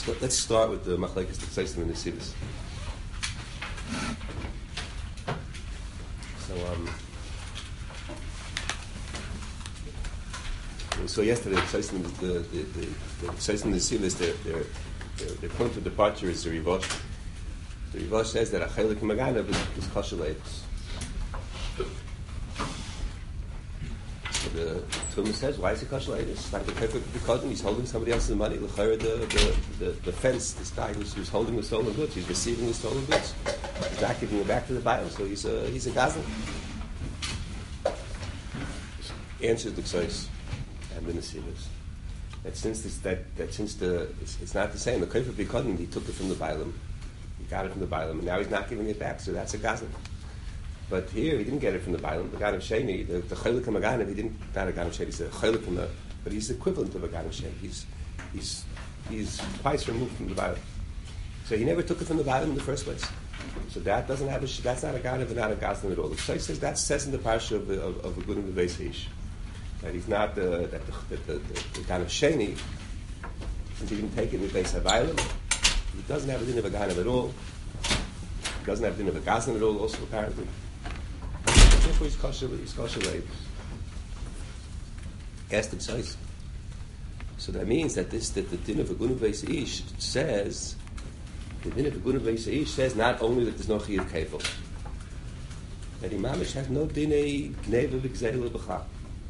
let's start with the Machlekes Tzaisim and the Sivas. So yesterday the Tzaisim and the Sivas, their point of departure is the Rivosh. The Rivosh says that a Chelik Maganav is Kosher Leibus. The Talmud says, why is he kosher like this? Like the perfect because he's holding somebody else's money. The fence, this guy who's holding the stolen goods, he's receiving the stolen goods. He's not giving it back to the buyer, so he's a gazlan. Answers the Ksais and the Nesivas. It's not the same. The Kofar Bikodim, he took it from the Bailam, he got it from the Bailam, and now he's not giving it back, so that's a gazlan. But here, he didn't get it from the Bailam. The Ganav Sheni, the Chelik HaMaganav, he didn't, not a Ganav Sheni, he's a Chelik HaMaganav, but he's equivalent of a Ganav Sheni. He's twice removed from the Bailam. So he never took it from the Bailam in the first place. So that doesn't have that's not a Ganav and not a Gazlan at all. The Ksai says that says in the parsha of a good of the Beis Ish. That he's not the Ganav Sheni, since he didn't take it in the Beis HaBailam, he doesn't have a din of a Ganav at all. He doesn't have a din of a Gazlan at all, also apparently. Therefore, he's kosher leibus. Ask the Tzais. So that means that the din of a gun of Beis Ish says, the din of a gun of Beis Ish says not only that there's no chiyuv kefil, that Imamish has no dinei gneva v'gzeila b'chal.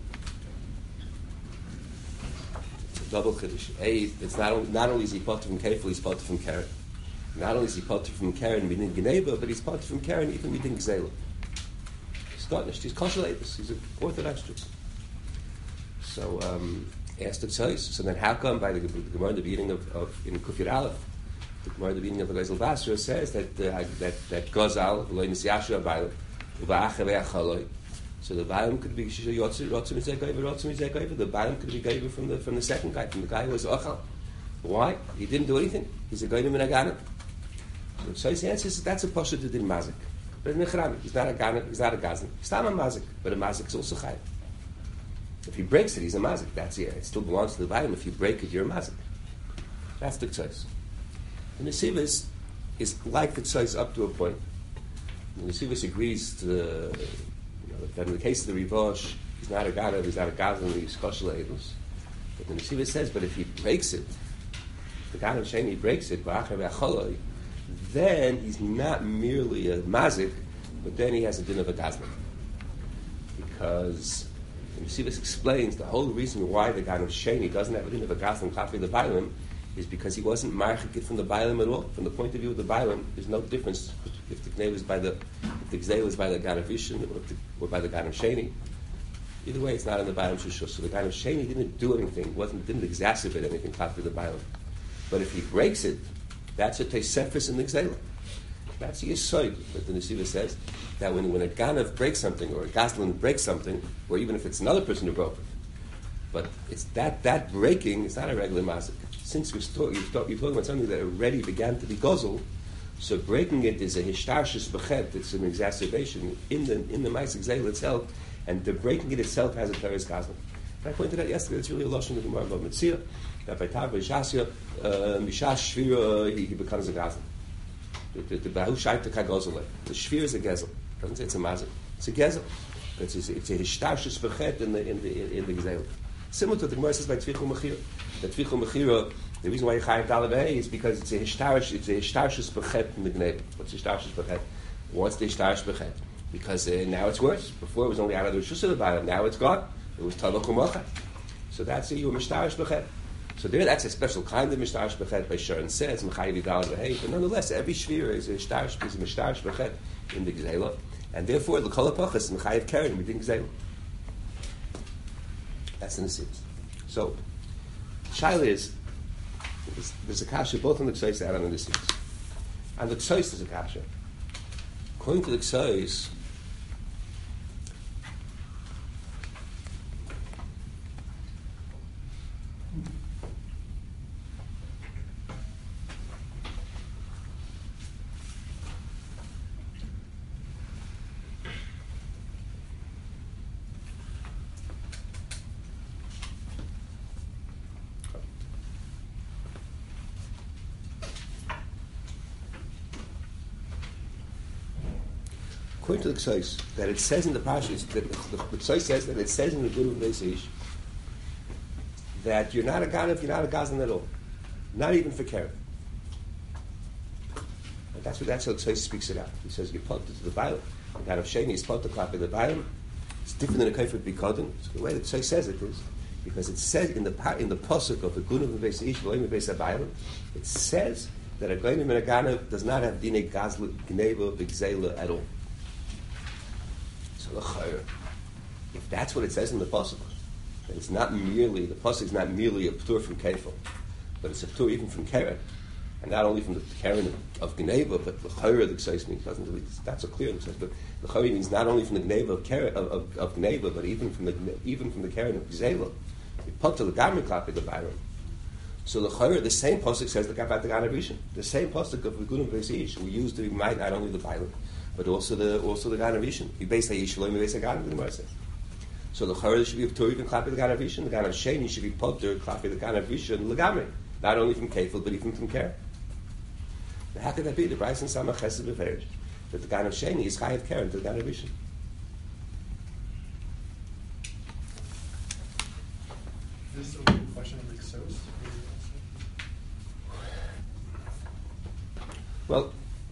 Double chiddush. It's not only is he potter from kefil, he's potter from keren. Not only is he potter from keren midin gneva, but he's potter from keren even midin gzeila. He's kosher leibus. He's an Orthodox Jew. So, asked the Tzais. So then, how come by the Gemara in the beginning of in Kufir Aleph, the Gemara in the beginning of the Gezel Basra says that Gozal v'loy nisyashu abayim u'ba'achav e'achaloi. So the bayim could be rotzim mizeh gaiva. The bayim could be gaiva from the second guy, from the guy who was achal. Why? He didn't do anything. He's a gaiva min aganim. So the Tzais answers that's a pasha to din mazik. But he's not a gazlan, he's not a mazik, but a mazik is also chayav. If he breaks it, he's a mazik. That's it. It still belongs to the bayim. If you break it, you're a mazik. That's the tzais. And the Nesivus is like the tzais up to a point. And the Nesivus agrees to that in the case of the Rivosh, he's not a ganav, he's not a gazlan, he's kosher leibus. But the Nesivus says, but if he breaks it, the Ganav Sheni breaks it, then he's not merely a mazik, but then he has a din of a gazlan. Because the Nesivus explains the whole reason why the Ganav Sheni doesn't have a din of a gazlan kafi the Bailam is because he wasn't marchik it from the Bailam at all. From the point of view of the Bailam, there's no difference if the Gzeh was by the Ganav Rishon or by the Ganav Sheni. Either way, it's not in the Bailam Shushus. So the Ganav Sheni didn't do anything, didn't exacerbate anything kafi the Bailam. But if he breaks it, that's a tesefis in the Gzeh. That's the Yesod. But the Nesivus says that when a Ganav breaks something, or a Gazlan breaks something, or even if it's another person who broke it, but it's that breaking is not a regular mazik. Since you're talking about something that already began to be gozel, so breaking it is a hishtarshus b'chet. It's an exacerbation in the Maaseh Gzeil itself, and the breaking it itself has a teres gazlan. I pointed out yesterday. It's really a lashon of the Gemara about Metzia that by Tav B'Shasya Mishash Shvira he becomes a gazlan. The Bahu Shaita Kagozole. The Shvir is a gezel. Doesn't say it's a mazik. It's a gezel. It's a hishtarshus b'chet in the Gzeil. Similar to the Gemara says by Tvichu Mechira. The Tvichu Mechira, the reason why you chayav dalabei is because it's a hishtarshus b'chet in the gnei. What's hishtarshus b'chet? What's the hishtarshus b'chet? Because now it's worse. Before it was only out of the rishus of the bayim. Now it's gone. It was tavach u'mocha. So that's you mishtarish b'chet. So there, that's a special kind of mishtarish b'chet. By Sharon says mechayiv dalabei. But nonetheless, every shvira is a mishtarish b'chet in the gzeila, and therefore the kol hapachas mechayiv keren within gzeila. That's in the Nesivus. So, Shaila is, there's a kasha both on the Ksais and on the Nesivus. And the Ksais is a kasha. According to the Ksais, according to the Ksais, that it says in the Parsha, the Ksais says that it says in the Guru Beis that you're not a Ganav, you're not a Gazlan at all. Not even for Keren. That's how the Ksais speaks it out. He says, you're put to the Bailam. The Ganav Sheni is put to Klapi the Bailam. It's different than a Kaifet Bikodim. The way the Ksais says it is, because it says in the Pasuk of the Gunav Beis Ish, V'loim Beis Bailam, it says that a Gainim and a Ganav does not have Dinei Gazla, Gneva, B'Gzela at all. So if that's what it says in the pasuk, then it's not merely the pasuk is not merely a ptur from kefil, but it's a ptur even from keren, and not only from the keren of gneva, but the chayra the ksais means doesn't really, that's so clear. But the chayra means not only from the gneva of keren of gneva, but even from the keren of gzela. You put to the gamer klapi the bayram. So the chayra, the same pasuk says the gavat the ganav rishon. The same pasuk of the Gunav Beis Ish we use to remind not only the bayram, but also the Ganav Rishon. We base the Yishalom, we base the Ganav, the Gemara says. So the Chorah should be of Torah, even Klapi the Ganav Rishon. The Ganav Sheni should be Potter, Klapi the Ganav Rishon, Legamri. Not only from Kefil, but even from Keren. How could that be? The Bryce and Samach Chesed Beferish. That the Ganav Sheni is Chayav Keren to the Ganav Rishon. This is a question of Exos. Well,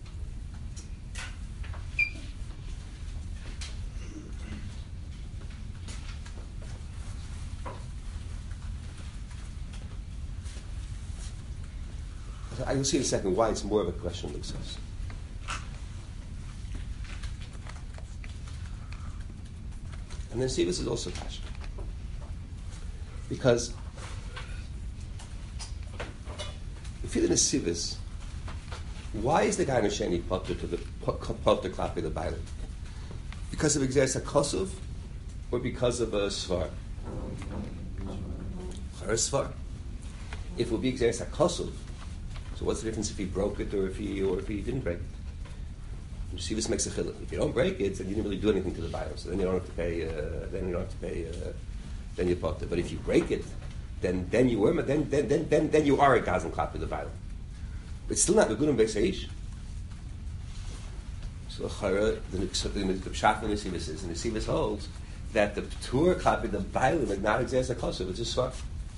I will see in a second why it's more of a question of success. And then see this is also passion. Because if you're in a Sivis, why is the guy in a Sheni potter to the potter klapi the Bailam? Because of Exeris HaKosov or because of a Svar? Or a Svar. If it would be Exeris HaKosov, so what's the difference if he broke it or if he didn't break it? You see, this makes a chiluk. If you don't break it, then you didn't really do anything to the Bailam. So then you don't have to pay. Then you potter. But if you break it, then you are a gazan klapi the Bailam. But still not the Gunav Beis Ish. So the Pshat in the Nesivos is, and the Nesivos holds that the Ptur klapi the Bailam is not Exeris HaKosov. It's a Svar.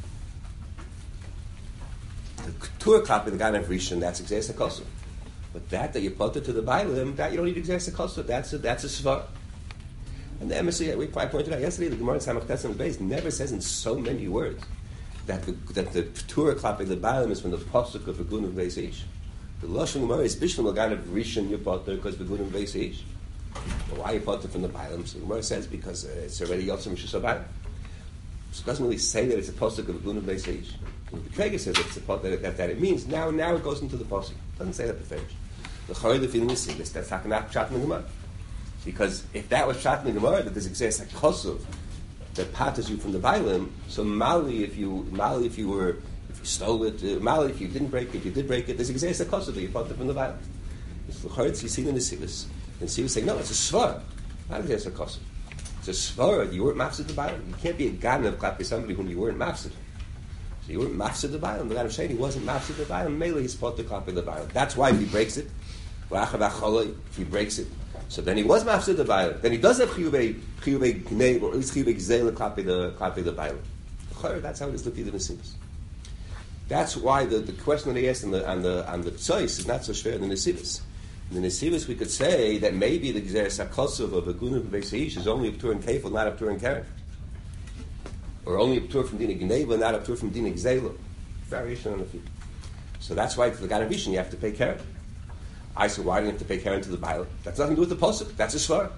The Tur klapi the Ganav Rishon, that's Exeris HaKosov. But that you put it to the Bailam, that you don't need Exeris HaKosov. That's a Svar. And the emissary, I pointed out yesterday, the Gemara in Samach Tes and Beis never says in so many words that the Tur klapi the Bailam is from the pasuk of the Gunav Beis Ish. The Lashon Gemara is Bishlam Ganav Rishon you put there because the Gunav Beis Ish. Well, why you put it from the Bailam? So the Gemara says because it's already Yotzim Shus HaBailam. So it doesn't really say that it's a pasuk of the Gunav Beis Ish. The Krega says it's a pasuk that it means. Now it goes into the pasuk. It doesn't say that beferish. The Chorah the feeling is serious. That's not Pshat in the Gemara. Because if that was Pshat in the Gemara, that there's Exeris HaKosov that patters you from the Bailam, so Mali if you stole it, Mali if you didn't break it, if you did break it, there's Exeris HaKosov that you patter from the Bailam. It's the Chorah you see in the Nesivos. And Nesivos say, no, it's a Svar, not Exeris HaKosov. It's a Svar, you weren't mafsid the Bailam. You can't be a Ganav klapi somebody whom you weren't mafsid. So you weren't mafsid the Bailam. The Ganav Sheni wasn't mafsid the Bailam. Mele he's patter klapi the Bailam. That's why if he breaks it, if he breaks it, so then he was mafsid the Bailam. Then he does have chiyuvei gnei, or at least chiyuvei gzela klapi the Bailam. That's how it is looked at in the Nesivos. That's why the question that he asked on the Tzois is not so fair in the Nesivos. In the Nesivos we could say that maybe the Exeris HaKosov of a Gunav Beis Ish is only a ptur in Kefil, not a ptur in Keren. Or only a ptur from Dina Gneva, not a ptur from Dina Gzela. Variation on the feet. So that's why for the Ganav Rishon you have to pay Keren. I said, why do you have to pay Keren to the Bailam? That's nothing to do with the Pasuk. That's a Svar.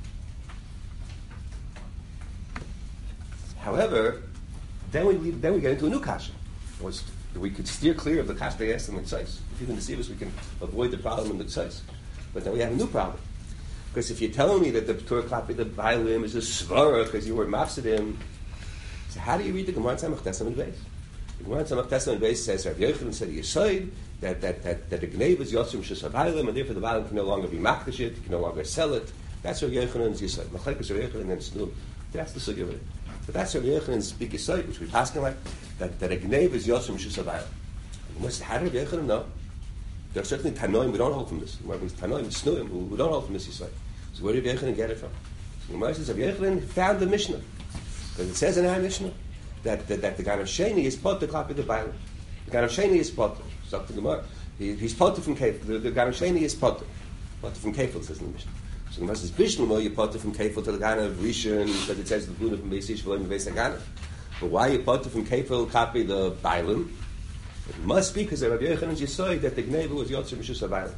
However, then we get into a new kasha. We could steer clear of the kasha they asked in the Tzais. If you can deceive us, we can avoid the problem in the Tzais. But then we have a new problem. Because if you're telling me that the Ptur klapi the Bailam is a Svara because you were mafsidim, so how do you read the Gemara in Samach Tes and Beis? The Gemara in Samach Tes and Beis says, Rav Yochanan said Yesod, that the Gneva is Yotzim Shus HaBailam, and therefore the Bailam can no longer be makdash it, he can no longer sell it. That's Rav Yochanan's Yesod. Machlekes Rav Yochanan and Snum. That's the sugya of it. But that's Rav Yochanan's big Yesod, which we're asking like, that a Gneva is Yotzim Shus HaBailam. How did Rav Yochanan know? There are certainly Tanoim we don't hold from this. Tanoim, Snuim, who don't hold from this Yesod. So where did Rabbi Yochanan get it from? So the Gemara says Rabbi Yochanan found the Mishnah. Because it says in our Mishnah that the Gan of Sheni is potter copy the Bible. The Gan of Sheni is potter. So up to the Gemara. He's potter from Kefil. The Gan of Sheni is potter. Potter from Kefil, says in the Mishnah. So the Gemara says, Bishlama, you potter from Kefil to the Gan of Rishon, because it says the Guna from Beis Ish, V'loim Beis HaGana. But why you potter from Kefil copy the Bible? It must be because Rabbi Yochanan Yisoy that the Gneva was Yotzer Mishus HaBilam.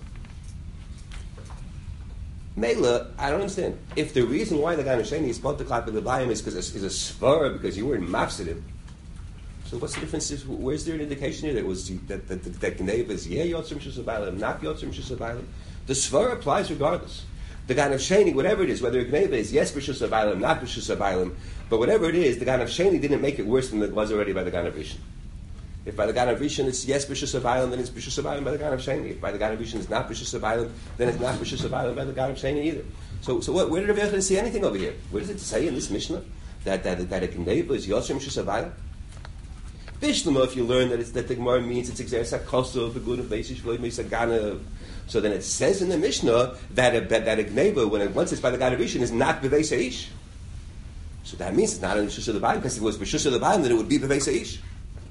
Mela, I don't understand. If the reason why the Gan of Sheni is potter copy the Bible is because is a svara, because you weren't mafsidim, so what's the difference? Where's there an indication here that was that Gneva is Yotzer Mishus HaBilam, not Yotzer Mishus HaBilam? The svara applies regardless. The Gan of Sheni, whatever it is, whether Gneva is yes B'shus HaBilam, not B'shus HaBilam, but whatever it is, the Gan of Sheni didn't make it worse than it was already by the Gan of Rishon. If by the Gan of Rishon it's yes B'shus HaBilam, then it's B'shus HaBilam by the Gan of Sheni. If by the Gan of Rishon it's not B'shus HaBilam, then it's not B'shus HaBilam by the Gan of Sheni either. So where did Rabbi Yochanan see anything over here? Where does it say in this Mishnah that a Gneva is Yotzer B'shus HaBilam? Bishlama, if you learn that the Gemara means it's Exeres HaKosov, the good of Beis Ish, V'loim Beis HaGana, so then it says in the Mishnah that a Gneva, once it's by the Gan of Rishon, is not B'veis HaIsh. So that means it's not in B'shus HaBilam, because if it was B'shus HaBilam, then it would be B'veis HaIsh.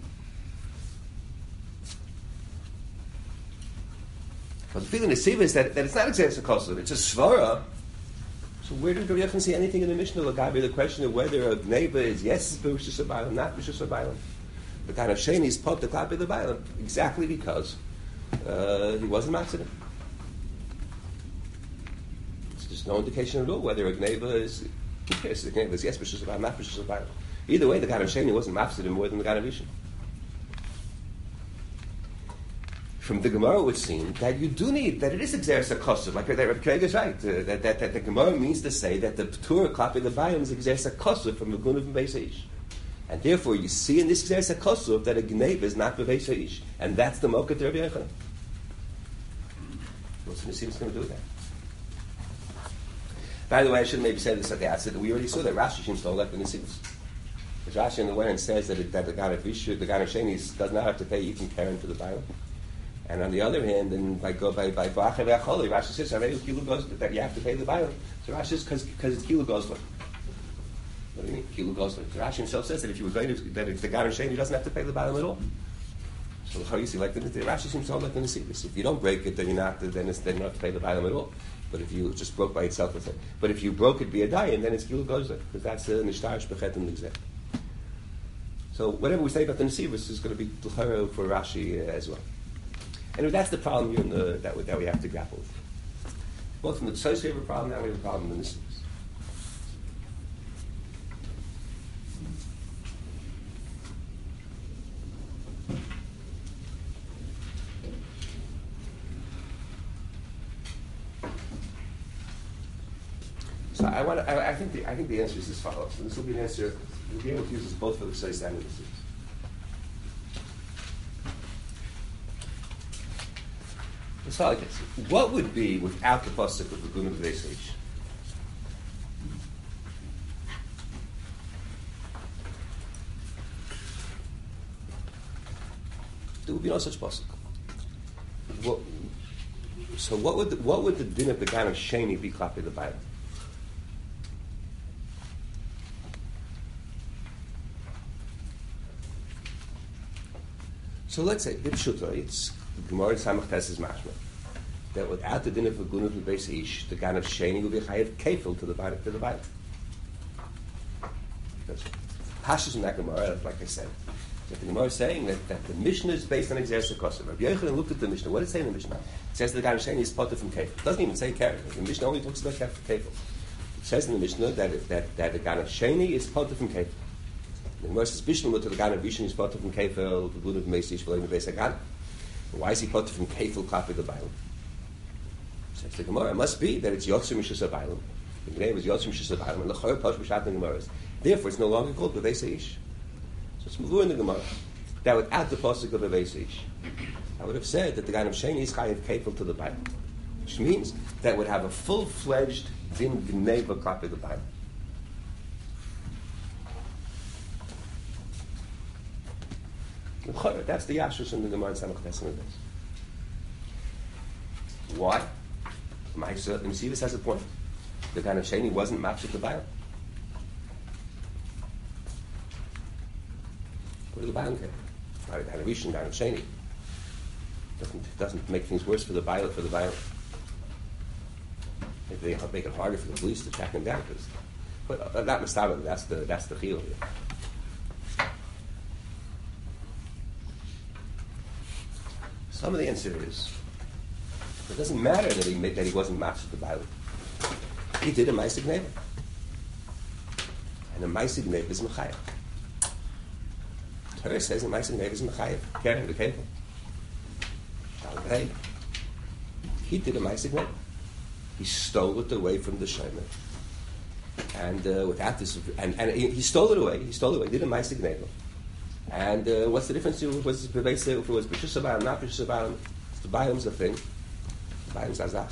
But the feeling is that it's not Exeres HaKosov, it's a Svara. So where did Rabbi Yochanan see anything in the Mishnah regarding the question of whether a Gneva is yes B'shus HaBilam, not B'shus HaBilam? The Gan of Sheni is put to copy the Bible exactly because he wasn't accident. There's no indication at all whether a Gneva is yes, the Gneva is yes B'shus HaBilam, not B'shus HaBilam. Either way, the Gan of Sheni wasn't accident more than the Gan of Rishon. From the Gemara, it would seem that you do need that it is Exeres HaKosov, like Rabbi Craig is right. That the Gemara means to say that the Torah copy the Bible is Exeres HaKosov from the Gun of Beis Ish. And therefore, you see in this Exeres HaKosov that a Gneva is not B'veis HaIsh. And that's the Mokat Rabbi Yochanan. What's the Nesiv going to do with that? By the way, I should maybe say this at the outset, that we already saw that Rashi seems to elect the Nesivos. Because Rashi in the way and says that the Gan of Rishon, the Gan of Sheni does not have to pay even Karen for the Bible. And on the other hand, and by Ba'achav Acholi, Rashi says that you have to pay the Bible. So Rashi says because it's Kilu Gosler. What do you mean? Kilu Gosler. Rashi himself says that if you were going to, that if the Gan of Sheni doesn't have to pay the Bible at all. So how you see, like the Rashi seems to hold like the Nesivos. If you don't break it, then you don't have to pay the Bible at all. But if you just broke by itself, let's say. But if you broke it via Dayan, then it's Kilu Gosler, because that's the Nishtar Shbechet and Nigzeh. So whatever we say about the Nesivos is going to be L'chara for Rashi as well. Anyway, that's the problem here that we have to grapple with. Both from the Tzos we have a problem, now we have a problem in the Nesivos. So I think the answer is as follows. And this will be an answer we'll be able to use this both for the Tzos and the Nesivos. So like this. What would be without the pasuk of the Gun of Beis Ish? There would be no such pasuk. So what would the din of the Gan of Sheni be klapi the Bible? So let's say Bipshuta, it's Gemara Samach Tes is mashma that without the din of Gun of Beis Ish, the Gan of Sheni will be chayav kefil to the Bible. Pashas in that Gemara, like I said, that the Gemara is saying that the Mishnah is based on Exeres HaKosov. Rabbi Yochanan looked at the Mishnah. What does it say in the Mishnah? It says that the Gan of Sheni is potter from kefil. It doesn't even say kefil. The Mishnah only talks about kefil. It says in the Mishnah that the Gan of Sheni is potter from kefil. The Gemara says Bishlama to the Gan of Rishon is potter from kefil, the Gun of Beis Ish, V'loim Beis HaGana. Why is he potter from kefil klapi the Bible? Says the Gemara, it must be that it's Yotzer Mishus HaBilam. The name is Yotzer Mishus HaBilam, and the L'chor Posh B'shat in the Gemara. Therefore, it's no longer called B'veis HaIsh. So it's Mavur in the Gemara. That without the pasuk of B'veis HaIsh, I would have said that the Gan of Sheni is chayav kefil to the Bible, which means that would have a full-fledged din gneva klapi the Bible. That's the Yashus in the Gemara and Samach Tes. Why? The Nesivos has a point. The Gan of Sheni wasn't mafsed the Bailam. What does the Bailam care? Not a Gan of Rishon, Gan of Sheni. Doesn't make things worse for the Bailam. If they make it harder for the police to track him down, but that Mustaba, that's the chiyuv here. Some of the answer is it doesn't matter that he wasn't mafsed the Bailam. He did a Maaseh Gneva, and a Maaseh Gneva is mechayev. Torah says a Maaseh Gneva is mechayev. Karen the Kevel. He did a Maaseh Gneva. He stole it away from the Shomer, and without this, and he stole it away. He did a Maaseh Gneva. And what's the difference? If it was B'shus Ba'alim, not B'shus Ba'alim? The Ba'alim's the thing. The Ba'alim's Azach.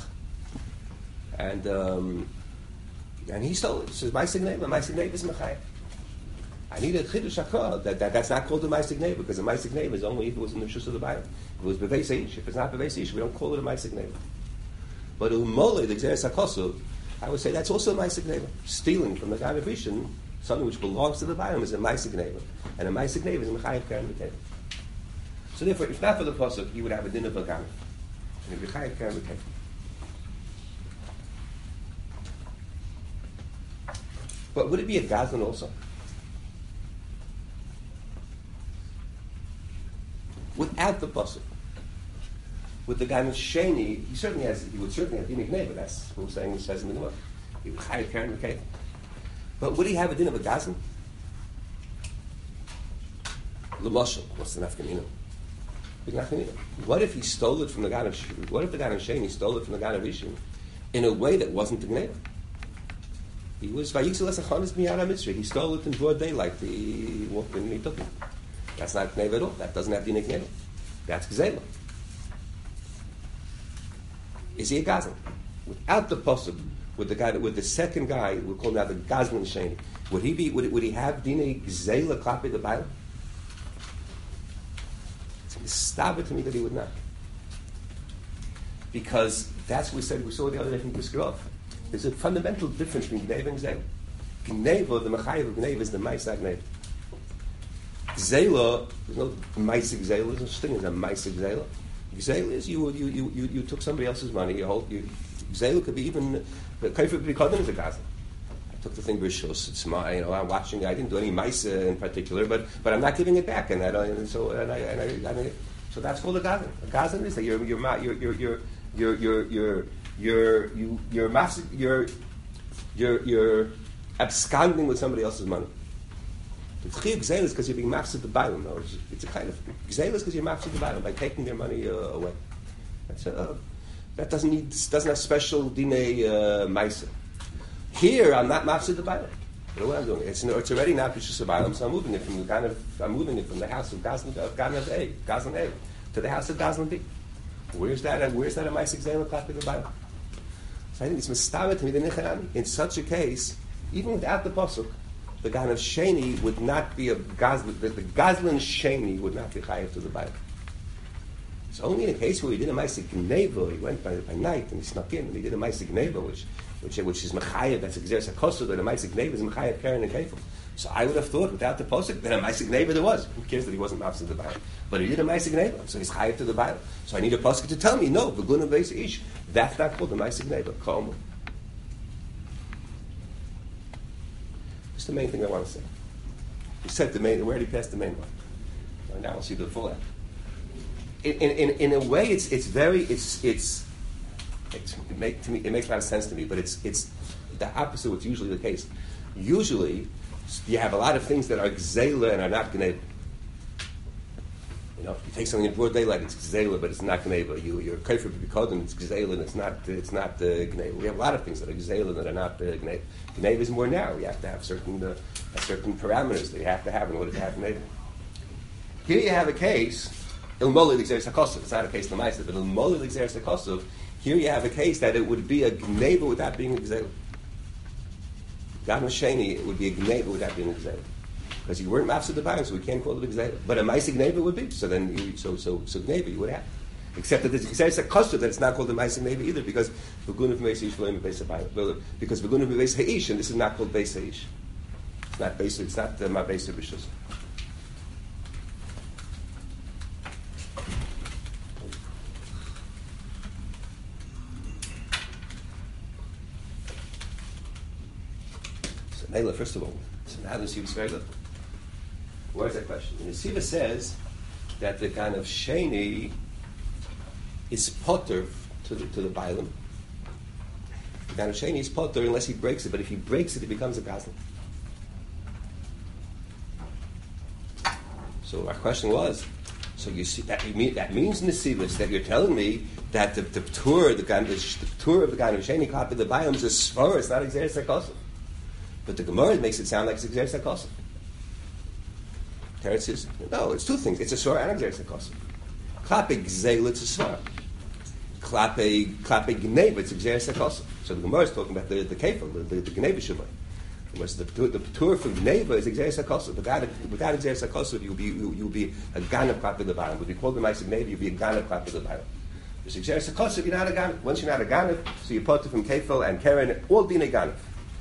And he stole it. It says Maaseh Gneva. Maaseh Gneva is mechayev. I need a chidush hakol that's not called a Maaseh Gneva, because a Maaseh Gneva is only if it was in the B'shus of the Ba'alim. If it was B'veis Eish, if it's not B'veis Eish, we don't call it a Maaseh Gneva. But Umole, the Gzeres HaKosov, I would say that's also a Maaseh Gneva. Stealing from the Gan of Rishon, something which belongs to the Ba'alim, is a Maaseh Gneva. And a Maaseh Gneva is a mechayev Karen B'Kevel. So therefore, if not for the Pasuk, he would have a din of a Gan. And he'd be mechayev Karen B'Kevel. But would it be a Gazlan also? Without the Pasuk. With the Gan of Sheni, he would certainly have din of Gneva. That's what we're saying, it says in the Gemara. He would mechayev Karen B'Kevel. But would he have a din of a Gazlan? L'moshel, what's the nafkamina? Big nafkamina. What if he stole it from the Gan of Sheni? What if the Gan of Sheni stole it from the Gan of Rishon in a way that wasn't the Gneva? He was Vayixel Esachonis Miyara Mitzri. He stole it in broad daylight. He walked in and he took it. That's not Gneva at all. That doesn't have din of Gneva. That's Gzela. Is he a Gazlan? Without the Pasuk, with the second guy, we'll call now the Gazlan Sheni, would he have Dine Gzela Klapi the Bailam? Stop it to me that he would not. Because that's what we saw the other day from Kiskerov. There's a fundamental difference between Gneva and Gzela. Gneva, the Mechayev of Gneva is the Maaseh Gneva. Gzela, there's no Maaseh Gzela, there's no such thing as a Maaseh Gzela. Gzela is you took somebody else's money, Gzela could be even, Kaifer could be called as a Gazlan. I took the thing B'Rishos, it's my, I'm watching, I didn't do any Maaseh in particular, but I'm not giving it back, so that's called a Gazlan. A Gazlan is that you're absconding with somebody else's money. The Chiyuv Gzela is because you're being mafsed the Bailam. No, it's a kind of Gzela is because you're mafsed the Bailam by taking their money away. That doesn't have special dinei ma'aser. Here, I'm not mafsed the Bailam. You know what I'm doing? It's already not B'shus Bailam, so I'm moving it from the house of Gazlan A, to the house of Gazlan B. Where's that a Maaseh Gzela Klapi the Bailam? So I think it's mistavet to me the Nechanami. In such a case, even without the pasuk, the Gan of Sheni would not be a Gazlan. The Gazlan Sheni would not be chayav to the Bailam. It's only in a case where he did a Maaseh Gneva, he went by night and he snuck in and he did a Maaseh Gneva, which is mechayev. That's a Gzeres HaKosov, that a Maaseh Gneva is mechayev Karen and Kefil. So I would have thought without the posuk that a Maaseh Gneva there was. Who cares that he wasn't mafsed the Bailam? But he did a Maaseh Gneva, so he's chayav to the Bailam. So I need a posuk to tell me, no, v'gun of Beis Ish, that's not called the Maaseh Gneva. Kol. That's the main thing I want to say. We said the main. We already passed the main one. Now we'll see the full end. In a way, it makes a lot of sense to me, but it's the opposite of what's usually the case. Usually, you have a lot of things that are gzela and are not gneva. You take something in broad daylight, it's gzela, but it's not gneva. You're kaifer b'kodem, it's gzela, and it's not gneva. We have a lot of things that are gzela that are not gneva. Gneva is more narrow. You have to have certain parameters that you have to have in order to have gneva. Here you have a case. Ilmoli l'gzeres hakosov. It's not a case l'maisa, but ilmoli l'gzeres hakosov. Here you have a case that it would be a gneva without being a gzela. Gan Sheni, it would be a gneva without being a gzela, because you weren't mafsed the Bailam, so we can't call it a gzela. But a Maaseh gneva would be. So then, so gneva you would have. Except that there's a custom that it's not called the Ma'aseh Gneva either, because V'gunav Meis Ha'ish V'loim Beis HaBayim. Because V'gunav Beis Ha'ish, and this is not called Beis Ha'ish. It's not Beis. It's not Ma Beis Rishus. So Mela, first of all, so now the Siva is very good. Where's that question? And the Siva says that the kind of Sheni is potter to the Bailam. The kind of Sheni is potter unless he breaks it, but if he breaks it, it becomes a Gazlan. So our question was, so you see that means in the Sivas that you're telling me that the tour of the kind of Sheni copy the Bailam is a Svar, it's not Exeris HaKosov. But the Gemara makes it sound like it's Exeris HaKosov. Teretz says, no, it's two things. It's a Svar and Exeris HaKosov. Klape Gzeil, it's a Svar. Klape Gneva, it's Exeris HaKosov. So the Gemara is talking about the Kefil, the Gneva Shabbat. The tour for Gneva is Exeris HaKosov. Without Exeris HaKosov, you'll be a Ganav Klape the Bailam. When you call the Ma'aseh Gneva, you'll be a Ganav Klape the Bailam. There's Exeris HaKosov, you're not a Ganav. Once you're not a Ganav, so you're potter from Kefil and Keren, all being a Ganav.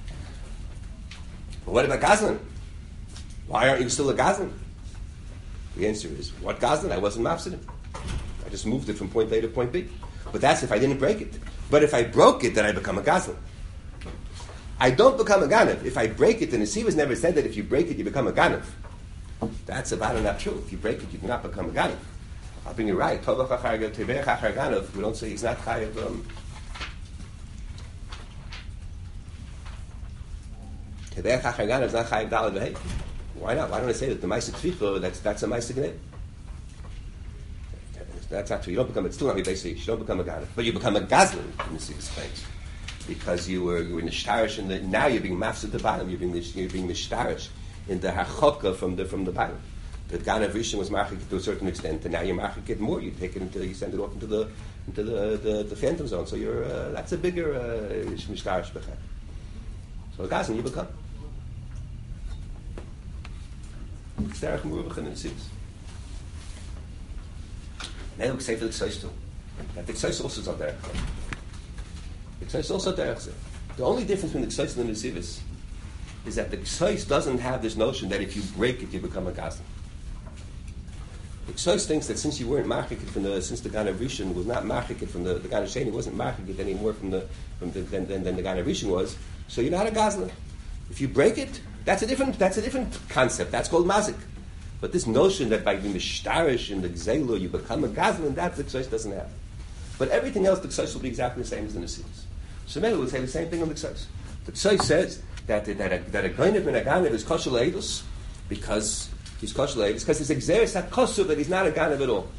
But what about Gazlan? Why aren't you still a Gazlan? The answer is, what Gazlan? I wasn't mafsidim. I just moved it from point A to point B. But that's if I didn't break it. But if I broke it, then I become a Gazlan. I don't become a Ganav. If I break it, and the Sivas never said that if you break it, you become a Ganav. That's about not true. If you break it, you cannot become a Ganav. I'll bring you right. We don't say he's not chayav. Tevech Achar Ganav is not chayav dalad v'hei. Why not? Why don't I say that the Ma'aseh Tficha, that's a Ma'aseh Gneva? That's not true. You don't become, it's still not Beis Ha'ish. You don't become a Ganav. But you become a Gazlan, in the Sivas claims. Because you were nishtarish, and now you're being mafsed the Bailam. You're being nishtarish in the hachokah from the Bailam. The Ganav Rishon was marchik to a certain extent, and now you marchik it more. You take it you send it off into the phantom zone. So you're that's a bigger nishtarish b'chem. So a Gazlan you become. Sterach Murubach in the Sivas. Now we say for the Ksois too. That the Ksois also is not there. The Ksois also there. The only difference between the Ksois and the Sivas is that the Ksois doesn't have this notion that if you break it, you become a Gazlan. The Ksois thinks that since you weren't marchik since the Ganav Rishon was not marchik from the Ganav Sheni wasn't marchik anymore than the Ganav Rishon was, so you're not a Gazlan. If you break it, that's a different concept. That's called mazik. But this notion that by being mishtarish in the Gzeilu you become a Gazlan, that the Ksois doesn't have. But everything else, the Ksois will be exactly the same as the Nesivos. So maybe we'll say the same thing on the Ksois. The Ksois says that a Goynev and a Ganav is kosher le'edus because he's kosher le'edus because it's Exeris HaKosov that he's not a Ganav at all.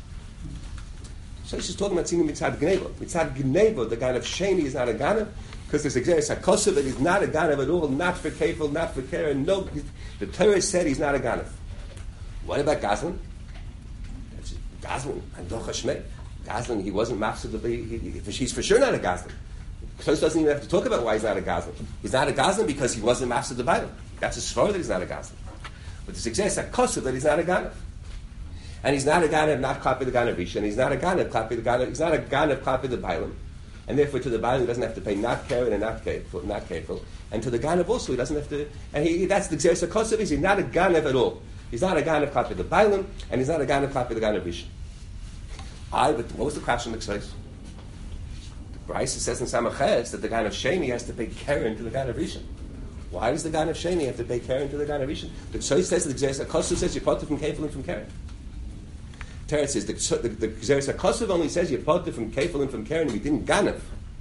So he's just talking about seeing Mitzad Gneva. Mitzad Gneva, the Ganav Sheni is not a Ganav because there's Exeris HaKosov that he's not a Ganav at all, not for Kefil, not for Keren. No, the Torah said he's not a Ganav. What about Gazlan? Gazlan, Andoch Hashmei. Gazlan, he wasn't mafsed. He's for sure not a Gazlan. Ksos doesn't even have to talk about why he's not a Gazlan. He's not a Gazlan because he wasn't mafsed the Bailam. That's a svar that he's not a Gazlan. But the exists a kosev that he's not a Ganav. And he's not a Ganav, not Klapi the Ganav Rishon, and he's not a Ganav, Klapi the Ganav, he's not a Ganav, Klapi the Bailam. And therefore to the Bailam he doesn't have to pay not Keren and not Kefil. And to the Ganav also he doesn't have to, and that's the exists a kosev, he's not a Ganav at all. He's not a Ganav, Klapi the Bailam, and he's not a Ganav, Klapi the Ganav Rishon. But what was the question in the Ksos? The Bryce says in Samaches that the Ganav Sheni has to pay Keren to the Ganav Rishon. Why does the Ganav Sheni have to pay Keren to the Ganav Rishon? The Ksos says that the Gzeres HaKosov says you're potter from Kefil and from Keren. Teretz says the Gzeres HaKosov only says you're potter from Kefil and from Keren, and we didn't Ganav.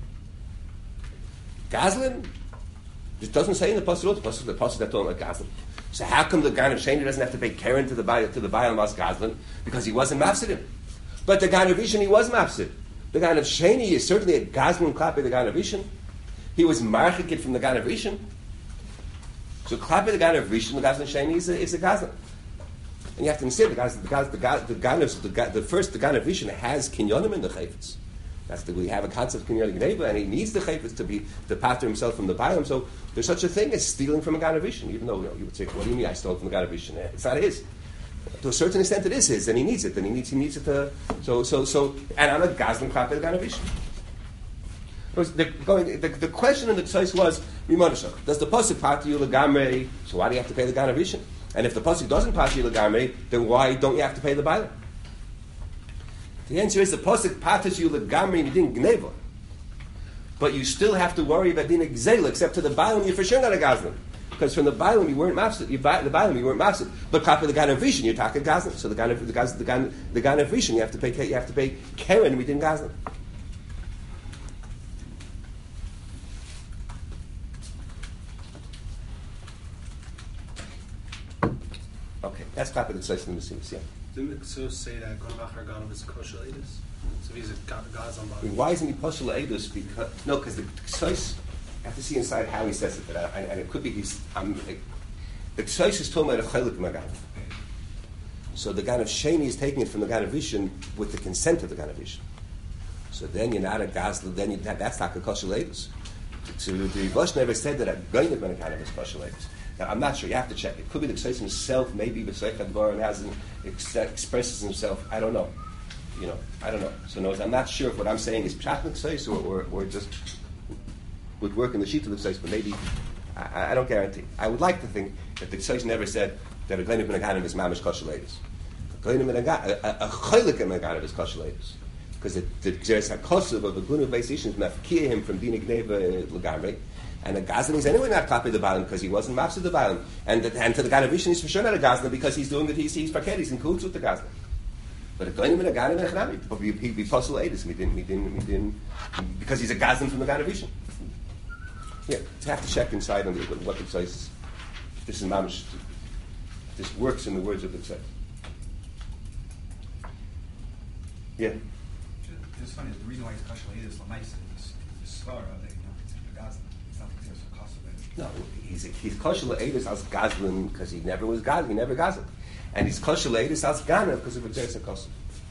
Gazlan? It doesn't say in the Pasuk, the Pasuk that talking about Gazlan. So how come the Ganav Sheni doesn't have to pay Keren to the Bailam as Gazlan? Because he wasn't mafsidim. But the Ganav Rishon, he was mafsid. The Ganav Sheni is certainly a Gazlan Klapi the Ganav Rishon. He was marchikid from the Ganav Rishon. So Klapi the Ganav Rishon, the Gazlan Sheni is a Gazlan. And you have to understand the Ganav Rishon has kinyonim in the chayfetz. We have a concept of kinyonim gneva, and he needs the chayfetz to pater himself from the Bailam. So there's such a thing as stealing from a Ganav Rishon, even though you would say, what do you mean I stole from the Ganav Rishon? It's not his. To a certain extent, it is his, and he needs it, and he needs it to. And I'm a gazlan klapei the ganavish. The question in the tzais was, does the pasuk pat you legamrei? So why do you have to pay the ganavish? And if the pasuk doesn't pat you legamrei, then why don't you have to pay the bailam? The answer is the pasuk patas you legamrei midin gneva, but you still have to worry about din gzeila, except to the bailam you're for sure not a gazlan. Because from the bailam you weren't mafsid, the bailam you weren't mafsid. But klapei the ganavish you're talking gazlan. So the ganavish you have to pay keren midin gazlan. Okay, that's klapei the tzais in the Mesilas, yeah. Didn't the Ksos say that Gonavachar Ganav is kosher edus? So he's a gazan body. Why isn't he kosher edus? Because the Ksos, I have to see inside how he says it, and it could be the Ksos is talking about a chelik maganav. So the Ganav Sheni is taking it from the Ganavishin with the consent of the Ganavishin. So then you're not a gazla, then that's not a kosher edus. So the Rosh never said that a Ganav Ganav is kosher edus. Now, I'm not sure. You have to check. It could be the Ksos himself, maybe B'Seich HaDvar, and hasn't expresses himself. I don't know. I don't know. So no, I'm not sure if what I'm saying is Pshat Ksos or just would work in the sheet of the Ksos, but maybe I don't guarantee. I would like to think that the Ksos never said that a Gleinim Ben Aganim is Mamish Kosher Leidus. A Cholik Ben Aganim is Kosher Leidus. Because there's a Kosev of a Gunu Beisishim Mafkir him from Dina Gneva Legamre. And a Gazlan is anyway not klapei the Bailam because he wasn't mafsid the Bailam. And to the Ganavishin he's for sure not a Gazlan because he's doing it, he's paket, he's in cahoots with the Gazlan. But a Gleinim and a Ganim and a Chanami, but he'd be posel edus, because he's a Gazlan from the Ganavishin. Yeah, you have to check inside on what the Tzais, this is mamish, this works in the words of the Tzais. Yeah? It's funny, the reason why he's kosher edus, the nice is the svara that you don't consider the Gazlan. No, he's kosher le'edus as gazlan because he never was gazlan, he never gazlan, and he's kosher le'edus as ganav because of a jersa kosher.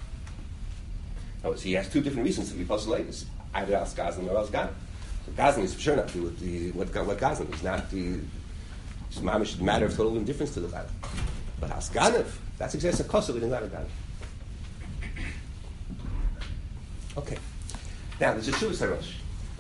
So he has two different reasons to be kosher le'edus, either as gazlan or as ganav. So gazlan is for sure not to do what gazlan is not the mamish matter of total indifference to the battle. But as ganav, that's exactly a kosher, it is not a ganav. Okay, now there's a Shuvas Harosh.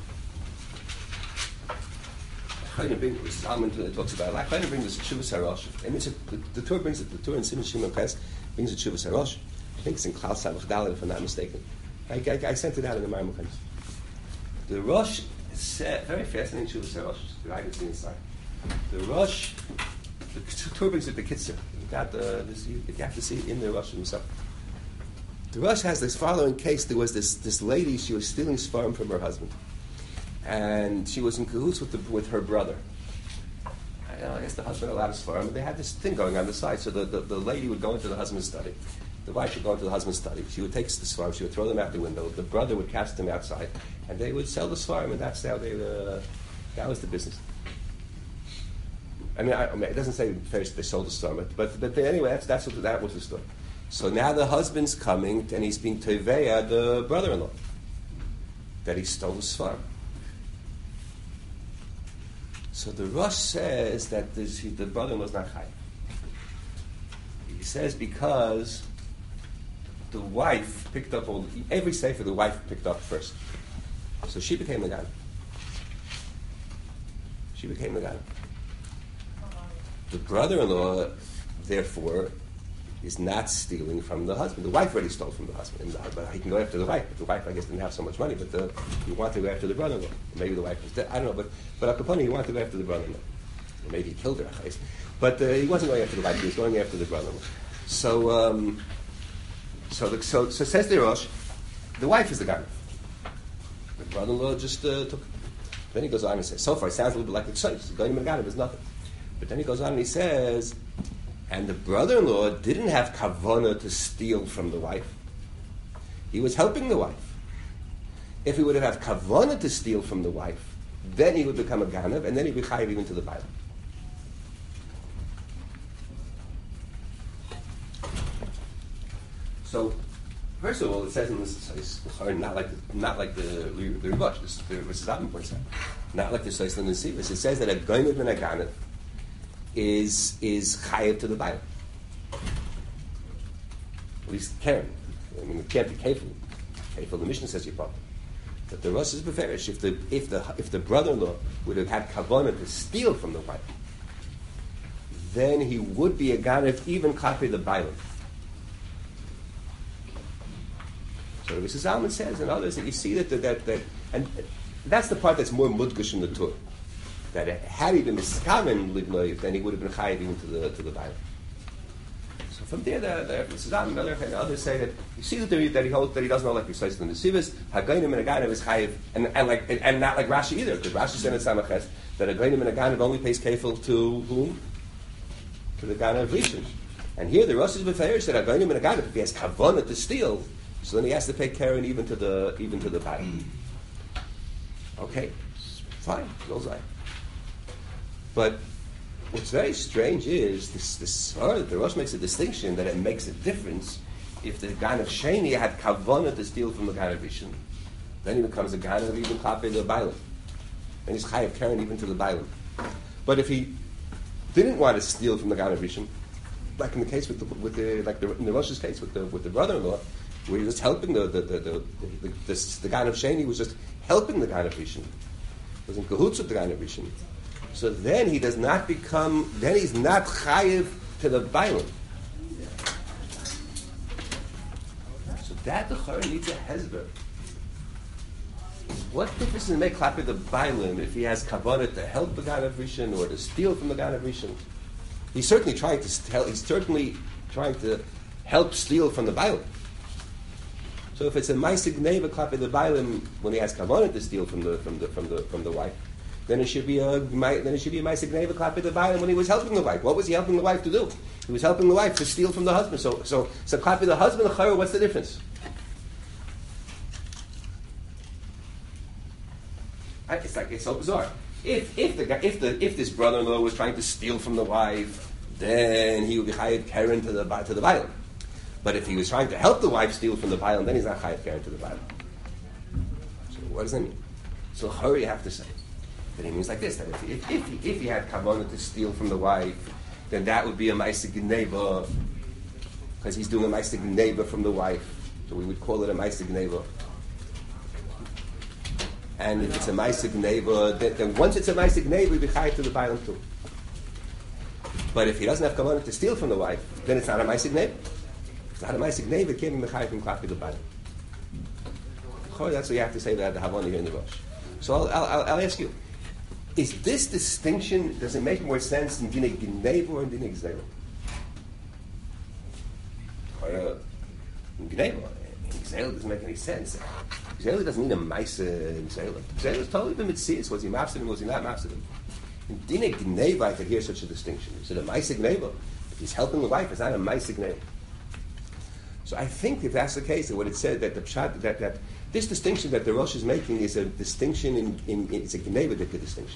Salman talks about it. I kind of bring this Shuvas Harosh, and the Torah brings it. The Torah in Simon Shimon Ches brings it Shuvas Harosh. I think it's in Klal Savach Dalet, if I'm not mistaken. I sent it out in the Marmukhan. The Rosh said, very fascinating Shuvas Harosh. I can see inside. The Rosh, the Torah brings it the Kitzur. You have to see it in the Rosh himself. The Rosh has this following case. There was this lady. She was stealing sperm from her husband. And she was in cahoots with her brother. I guess the husband allowed his farm, and they had this thing going on the side. So the lady would go into the husband's study. The wife would go into the husband's study. She would take the farm, she would throw them out the window. The brother would cast them outside, and they would sell the farm, and that's how that was the business. I mean, it doesn't say first they sold the farm, but anyway, that was the story. So now the husband's coming, and he's being teveya the brother-in-law that he stole his farm. So the Rosh says that the brother-in-law is not chayav. He says because the wife picked up every sefer the wife picked up first. So she became the Ganav. She became the Ganav. The brother-in-law, therefore, is not stealing from the husband. The wife already stole from the husband, but he can go after the wife. But the wife, I guess, didn't have so much money. But he wanted to go after the brother-in-law. Maybe the wife was dead. I don't know. But Al Capone, he wanted to go after the brother-in-law. Or maybe he killed her. But he wasn't going after the wife. He was going after the brother-in-law. So says the Rosh, the wife is the Ganav. The brother-in-law just took it. Then he goes on and says, so far it sounds a little bit like the Tzais. Going to Ganav is nothing. But then he goes on and he says, and the brother-in-law didn't have kavanah to steal from the wife. He was helping the wife. If he would have had kavanah to steal from the wife, then he would become a ganav, and then he'd be chayiv even to the Bible. So, first of all, it says in this not like the Ribosh. This is Adam points out, not like the Seis and the Sivas. It says that a ganav and a ganav is chayiv to the Bible. At least Karen. I mean, it can't be Kefil. Kefil, the Mishnah says you're part. But the Rosh is beferish. If the brother-in-law would have had kavanah to steal from the wife, then he would be a ganef even copy the bailam. So Rabbi Zalman says, and others, that you see that and that's the part that's more mudgush in the Torah. That had he been miskaven lignoiv, then he would have been chayiv even to the bailam. So from there, the Zalman and others say that you see that he holds that he doesn't know like precise the nesivas. Hagainim and a ganav is chayiv, and not like Rashi either, because Rashi said in Samaches that a gainim and a ganav only pays kefil to whom? To the ganav rishon. And here the Rosh is beferish that a gainim and a ganav, if he has kavanah to steal, so then he has to pay Karen even to the bailam. Okay, fine, goes on. But what's very strange is this that the Rosh makes a distinction that it makes a difference if the Ganav Sheni had kavanah to steal from the Ganav Rishon, then he becomes a Ganav even klape the bailam, and he's chayav Karen even to the bailam. But if he didn't want to steal from the Ganav Rishon, like in the case in the Rosh's case with the brother-in-law, where he was helping the Ganav Sheni was just helping the Ganav Rishon, was in cahoots with the Ganav Rishon. So then he does not become, then he's not chayiv to the bailam. So that the Chara needs a hezber. What difference does it make klape the bailam if he has kavanah to help the Ganav Rishon or to steal from the Ganav Rishon? He's certainly trying to help steal from the bailam. So if it's a ma'aseh gneva klape the bailam when he has kavanah to steal from the wife, then it should be a ma'aseh gneva klape the bailam when he was helping the wife. What was he helping the wife to do? He was helping the wife to steal from the husband. So klape the husband, the chayur, what's the difference? It's so bizarre. If this brother-in-law was trying to steal from the wife, then he would be chayav Karen to the bailam. But if he was trying to help the wife steal from the bailam, then he's not chayav Karen to the bailam. So what does that mean? So chayur, you have to say that he means like this: that if he had kavanah to steal from the wife, then that would be a ma'aseh gneva, because he's doing a ma'aseh gneva from the wife. So we would call it a ma'aseh gneva. And if it's a ma'aseh gneva, then once it's a ma'aseh gneva, we'd be chayav to the bailam too. But if he doesn't have kavanah to steal from the wife, then it's not a ma'aseh gneva. It's not a ma'aseh gneva. It can't be chayav from klape the bailam. That's what you have to say that the Havana here in the Rosh. So I'll ask you: is this distinction, does it make more sense in Dinei Gneva or in Dinei Gzeila? In Gneva, in Gzeila doesn't make any sense. Gzeila doesn't need a Maisa in Gzeila. Gzeila is totally the Mitzvah. Was he mafsid him, was he not mafsid him? In Dinei Gneva, I could hear such a distinction. Is it a Maisa Gneva? If he's helping the wife, it's not a Maisa Gneva. So I think if that's the case, that what it said, that the pshat, that this distinction that the Rosh is making is a distinction it's a Gneva-dika distinction.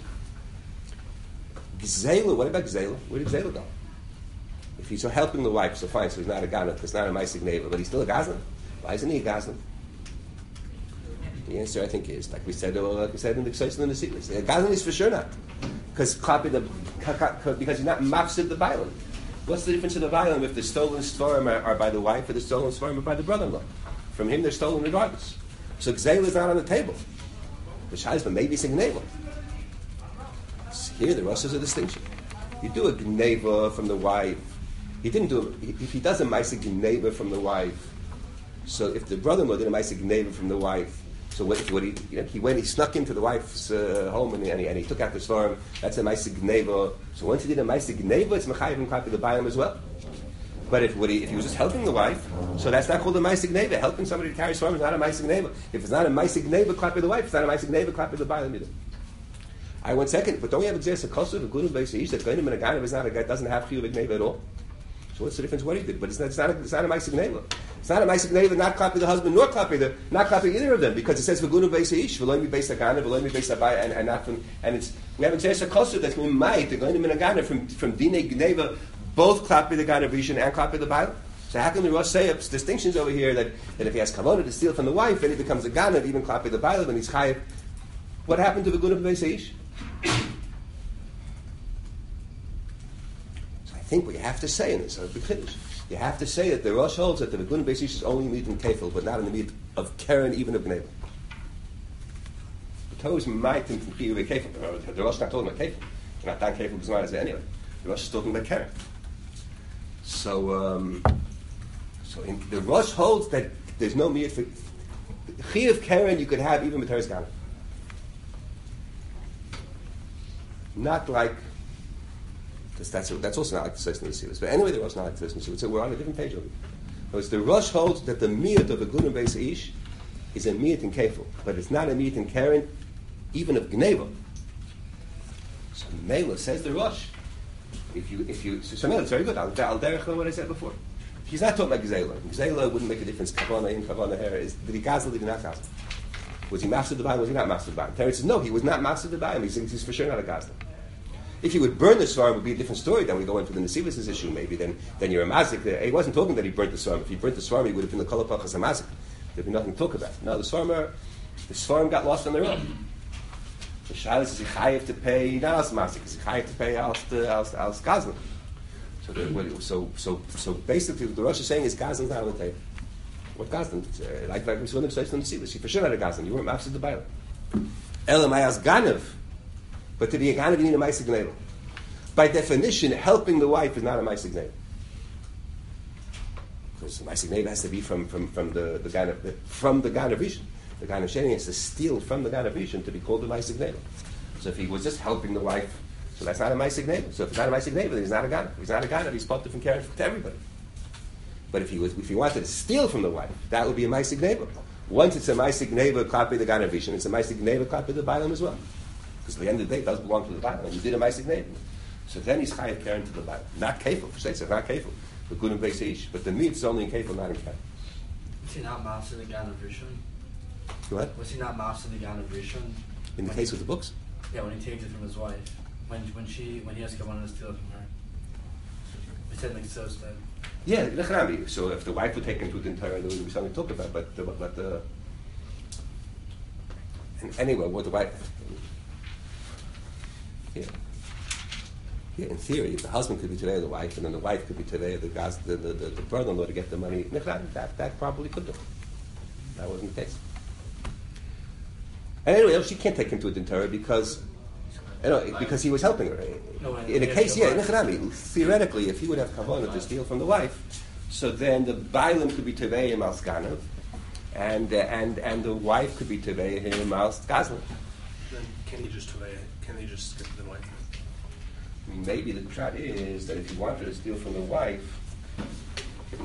Gzeila, what about Gzeila? Where did Gzeila go? If he's helping the wife, so fine, so he's not a Ganav, it's not a Maaseh Gneva, but he's still a Gazlan. Why isn't he a Gazlan? The answer, I think, is, like we said in the Ksais and the Nesivos, a Gazlan is for sure not. Because he's not mafsid the bailam. What's the difference in the bailam if the stolen svarim are by the wife or the stolen svarim are by the brother-in-law? From him, they're stolen regardless. So Gzeila is not on the table. The Shazba maybe it's a Gneva. Here, the Rosh is a distinction. You do a Gneva from the wife. He didn't do it. If he does a Maaseh Gneva from the wife, so if the brother-in-law did a Maaseh Gneva from the wife, so he snuck into the wife's home and he took out the svarim, that's a Maaseh Gneva. So once he did a Maaseh Gneva, it's Mechayiv and Klapi the Bailam as well. But if he was just helping the wife, so that's not called a Maaseh Gneva. Helping somebody to carry svarim is not a Maaseh Gneva. If it's not a Maaseh Gneva, Klapi the wife, it's not a Maaseh Gneva, Klapi the Bailam either. I 1 second, but don't we have Gzeis HaKosuv, a Gunim Beis Ish, that Gainim and a Ganav is not a guy, doesn't have Chiyuv Gneva at all? So what's the difference what he did? But it's not a Maaseh Gneva. It's not a Maaseh Gneva, not Klapi the husband, nor Klapi either of them, because it says V'Gunim Beis Ish, V'Loim Mi Beis HaGanav, V'Loim Mi Beis HaBay, and not from, and it's, we have Gzeis HaKosuv that's Mimait, the Gainim and a Ganav from Dinei Gneva, both Klapi the Ganav Rishon and Klapi the Bailam. So how can the Rosh say distinctions over here that if he has kavanah to steal from the wife, then he becomes a Ganav, even Klapi the Bailam, and he's chayiv? What happened to the V'Gunim Beis Ish? think what you have to say in this, you have to say that the Rosh holds that the Begun Beis Ish is only meat in Kefil, but not in the meat of Karen, even of Gneva. The Torah is might in Kefil. The Rosh is not talking about Kefil. Not that Kefil because not anyway. The Rosh is talking about Karen. So the Rosh holds that there's no meat for Chi of Karen you could have even with Teres Ganav. Not like, because that's also not like the Seis in the Seals. But anyway, the Rosh not like the Seis in the Seals. So we're on a different page over here. The Rosh holds that the miyat of a Begun Beis Ish is a miyat in Kefil, but it's not a miyat in Karen, even of Gneva. So Mela says the Rosh. So Mela, it's very good. I'll derech on what I said before. He's not talking about Gzela. Gzela wouldn't make a difference. Kavana in, Kavana here. Did he gazel? Did he not gazel? Was he master the Baim? Was he not master the Baim? Terry says no, he was not master the Baim. He thinks he's for sure not a gazel. If he would burn the Svarim, it would be a different story. Then we go into the Nesivus' issue, maybe. Then you're a mazik. He wasn't talking that he burnt the Svarim. If he burnt the Svarim, he would have been the Kolapach as a mazik. There'd be nothing to talk about. No, the Svarim got lost on their own. The Shaila is he chayiv to pay not as mazik, is he chayiv to pay as gazlan. So basically, what the Rosh is saying is gazlan's not on the table. What gazlan? Like we saw in the Nesivus, he for sure not a gazlan. You weren't master the Baila. Elamayas ganav. But to be a ganav, you need a ma'aseh gneva. By definition, helping the wife is not a ma'aseh gneva. Because the ma'aseh gneva has to be from the ganav rishon. The ganav sheni has to steal from the ganav rishon to be called a ma'aseh gneva. So if he was just helping the wife, so that's not a ma'aseh gneva. So if it's not a ma'aseh gneva, then he's not a ganav. If he's not a ganav, he's part from caring to everybody. But if he wanted to steal from the wife, that would be a ma'aseh gneva. Once it's a ma'aseh gneva, copy the ganav rishon. It's a ma'aseh gneva, copy the bailam as well. Because at the end of the day, it does belong to the Bible. And you did a ma'aseh gneva. So then he's chayav karen to the Bible. Not kefil. For sake, not kefil. But good and Beis Ish. But the meat is only in kefil, not in kefil. Was he not master the Ganav Rishon? What? Was he not master the Ganav Rishon? In the case of the books? Yeah, when he takes it from his wife. When he has Kavanah to steal it from her. He said like so that. Yeah, Lechanami. So if the wife would take into it entirely, there would be something to talk about. But and anyway, what the wife. Yeah, in theory, the husband could be today the wife, and then the wife could be today the brother-in-law to get the money. That probably could do. That wasn't the case. And anyway, she can't take him to a dintara because he was helping her. In a case, theoretically, if he would have kavanah to steal from the wife, so then the bailim could be teveim al skanav, and the wife could be teveim al gazlan. Then can he just skip the wife? I mean, maybe the pshat is that if he wanted to steal from the wife, so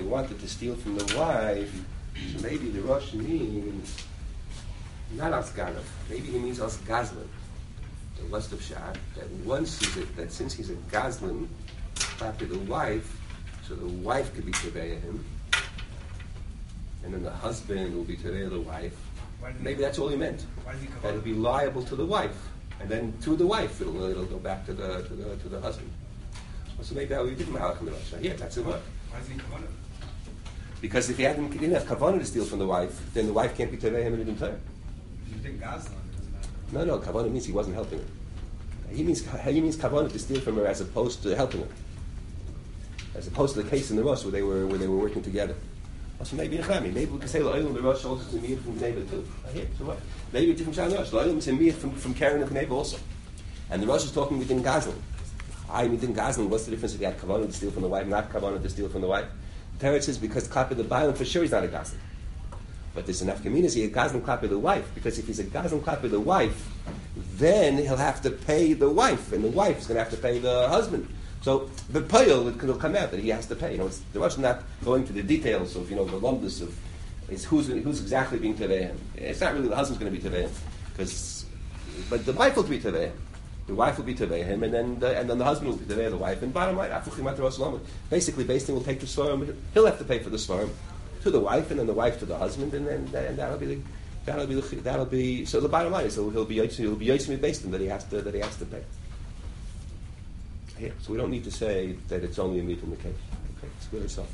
maybe the Rosh means not as ganav. Maybe he means as gazlan. The lust of pshat that since he's a gazlan, after the wife, so the wife could be teveya him, and then the husband will be teveya the wife. Maybe that's all he meant. That he'll be liable to the wife. And then to the wife, it'll go back to the husband. So maybe that would be different. Yeah, that's it. What? Why is he kavanah? Because if he didn't have kavanah to steal from the wife, then the wife can't be tevei him in the entire. If you think Gazlan, it doesn't matter. No, kavanah means he wasn't helping her. He means kavanah to steal from her as opposed to helping her. As opposed to the case in the Rosh where they were working together. So maybe we can say the Rosh also is a miyat from Gneva too. So what? Maybe a different shot in the Rosh. L'olam is a miyat from Karen and Gneva also. And the Rosh is talking within Gazlan. Within Gazlan, what's the difference if he had kavanah to steal from the wife, not kavanah to steal from the wife? Teretz says because klapi the Bailam, for sure he's not a Gazlan. But there's enough community, a Gazlan klapi the wife, because if he's a Gazlan klapi the wife, then he'll have to pay the wife, and the wife is going to have to pay the husband. So the payil will come out that he has to pay. The Rosh is not going to the details of the lumbus of who's exactly being teveim. It's not really the husband's going to be teveim, but the wife will be teveim. The wife will be teveim, and then the husband will be teveim the wife. And bottom line, basically, Beis Din will take the svarim. He'll have to pay for the svarim to the wife, and then the wife to the husband, and that'll be. So the bottom line is he'll be yotzim Beis Din that he has to pay. Yeah, so we don't need to say that it's only a meat in the case. Okay, it's good itself.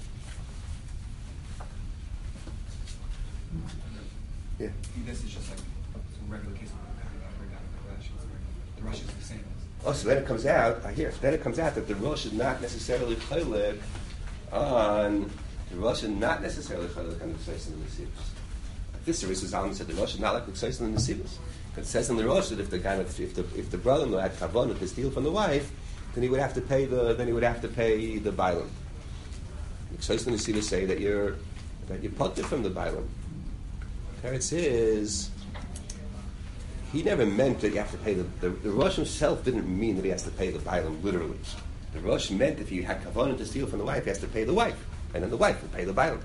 Yeah. This is just like some regular case of the Rush is the same as. Oh, so then it comes out, then it comes out that the Rosh is not necessarily chaylik on the Rosh is not necessarily chaylik on the Ksais and the Nesivos. This Rish Zalman said the Rosh is not like the Ksais and the Nesivos. It says in the Rosh that if the brother-in-law had kavanah to steal from the wife, then he would have to pay the bailam. The Ksais and the Nesivos say that you're potter from the bailam. Teretz is he never meant that you have to pay the Rosh himself didn't mean that he has to pay the bailam literally. The Rosh meant if you had kavanah to steal from the wife, he has to pay the wife, and then the wife will pay the bailam.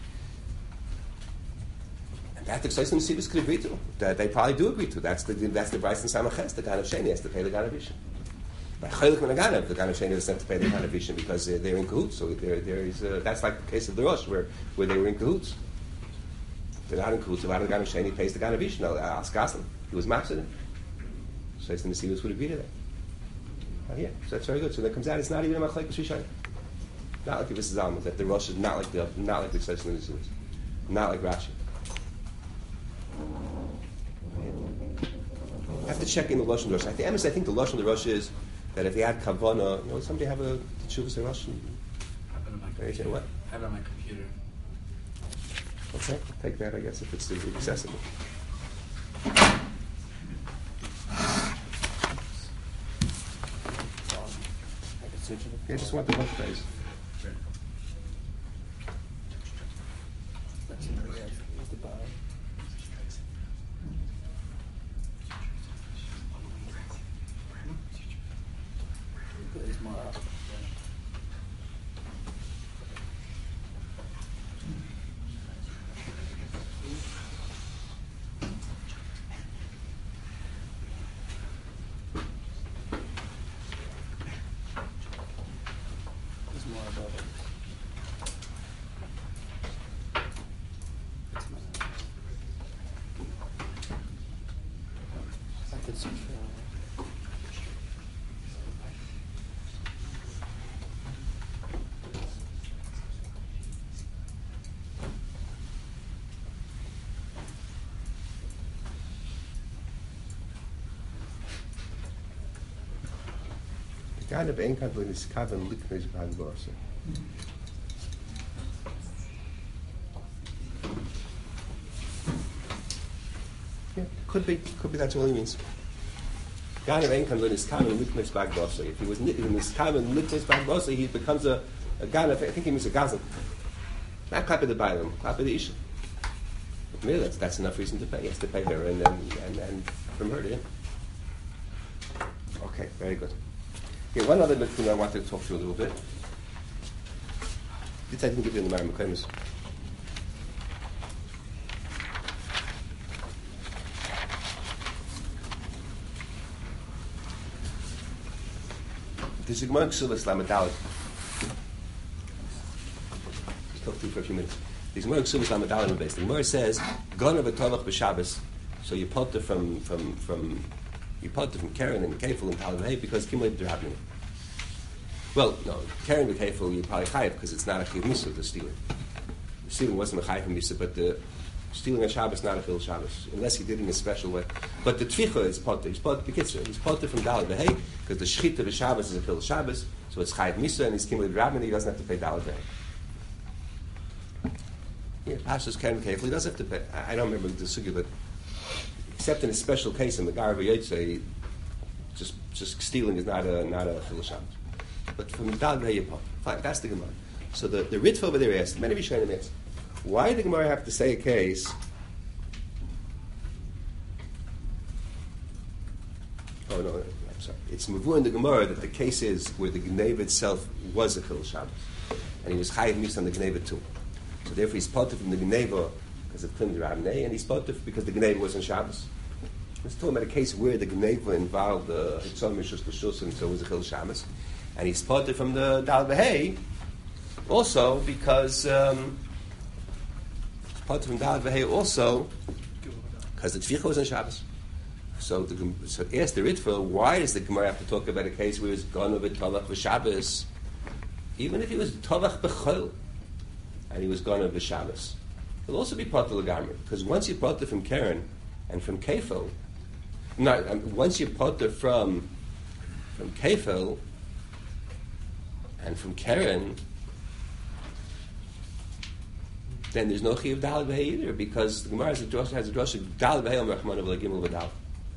And that the Ksais and Nesivos could agree to. That they probably do agree to. That's the Bryce and Samaches. The Ganav Sheni has to pay the Ganav Rishon. By Chaylik and the Ganav, the Ganav Sheni doesn't have to pay the Ganav Rishon because they're in cahoots. So there is that's like the case of the Rosh where they were in cahoots. They're not in cahoots. The Ganav Sheni pays the Ganav Rishon. I'll ask Gaslam. He was mafsid. Ksais and Nesivos would agree to that. Yeah, so that's very good. So that comes out. It's not even a machlekes Rishayim. Not like the Rish Zalman that the Rosh is not like the Ksais and Nesivos, not like Rashi. I have to check in the Lashon Rosh. I think the Lashon Rosh is that if he had kavanah, somebody have a teshuvas Rosh. I have it on my computer. What? I have it on my computer. Okay, I'll take that. I guess if it's accessible. I just want the book phrase. Kind of ein kan is kaven liknes ban borse. Yeah, could be that's all he means. Kind of ein kan is kaven liknes ban borse. If he was in this kaven liknes ban borse, he becomes a gan of I think he means a gazan. Not copy the Bailam, copy the Isha. But maybe that's enough reason to pay. He has to pay her and from her to him. Okay, very good. Okay, one other thing I wanted to talk to you a little bit. This I didn't give you in the Maram Mekaymus. This is Gemara Ksuvas Lamed Daled. Just talk to you for a few minutes. This Gemara Ksuvas Lamed Daled in the base. The Gemara says, "Gona v'tovach b'Shabbos." So you potter from Karen and Kefil and Talmud because Kimlei B'Drabnin. Well, no, Karen and Kefil you probably chayiv because it's not a chiv misa, the stealing. The stealing wasn't a chayiv misa, but the stealing a Shabbos not a chil Shabbos, unless he did it in a special way. But the tvicha is potter. He's potter from Daled V'Hei because the shchita of Shabbos is a chil Shabbos, so it's chayiv misa and he's Kimlei B'Drabnin. He doesn't have to pay Daled V'Hei. Yeah, Pashas Karen and Kefil he does have to pay. I don't remember the sugya, but except in a special case in the Gar V'Yotze, just stealing is not a chil Shabbos. But from the Daled V'Hei Yipot. Fine, that's the Gemara. So the Ritva over there asked, many Rishonim asked, why did the Gemara have to say a case? Oh no, I'm sorry. It's Mavu in the Gemara that the case is where the Gneva itself was a chil Shabbos, and he was chayiv mis on the Gneva too. So therefore he's potter from the Gneva because of Klim Rabnei, and he's potter because the Gneva was on Shabbos. Let's talk about a case where the Gneva involved the Hitzon Mishus L'Shus, and so it was a chil Shabbos. And he's spotted from the Daled V'Hei also because spotted from Daled V'Hei also because the Tvicha was on Shabbos. So ask the Ritva, why does the Gemara have to talk about a case where he's gone over Tolach V'Shabbos, even if he was Tolach B'Chol and he was gone over Shabbos? He'll also be Potter L'Gamri because once you Potter from Karen and from Kefil, once you Potter from from Kefel and from Keren, then there's no Chiyuv Daled B'Hei either, because the Gemara has a drasha Daled B'Hei Omer Chmana V'la Gimel V'Dal.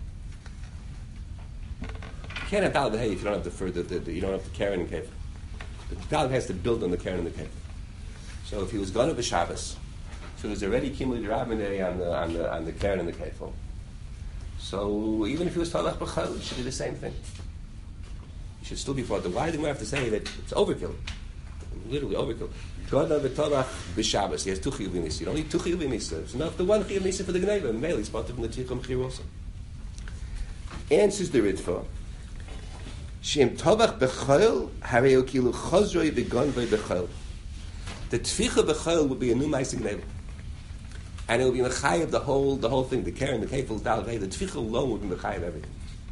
You can't have Daled B'Hei if you don't have you don't have the Keren and Kefel. But Daled has to build on the Keren and the Kefel. So if he was gone to Shabbos, so there's already Kimli D'Rabbanei on the Keren and the Kefel. So even if he was Talach B'Chol, he should do the same thing. He should still be fought. Why do we have to say that it's overkill? Literally overkill. Gona v'Talach b'Shabbos. He has two Chiyuvim Nisa. You don't need two Chiyuvim Nisa. It's enough the one Chiyuv Nisa for the Gneva. And Mele, he's part of the Tichum Chiyuv also. Answers the Ritva. Shem Tovach b'Chol harei okilu chozroi v'gonvoi b'Chol. The Tficha b'Chol would be a new Ma'aseh Gneva. And it would be Mechai of the whole thing, the Keren, the Kefil, the Daled B'Hei. The Tficha alone would be Mechai of everything.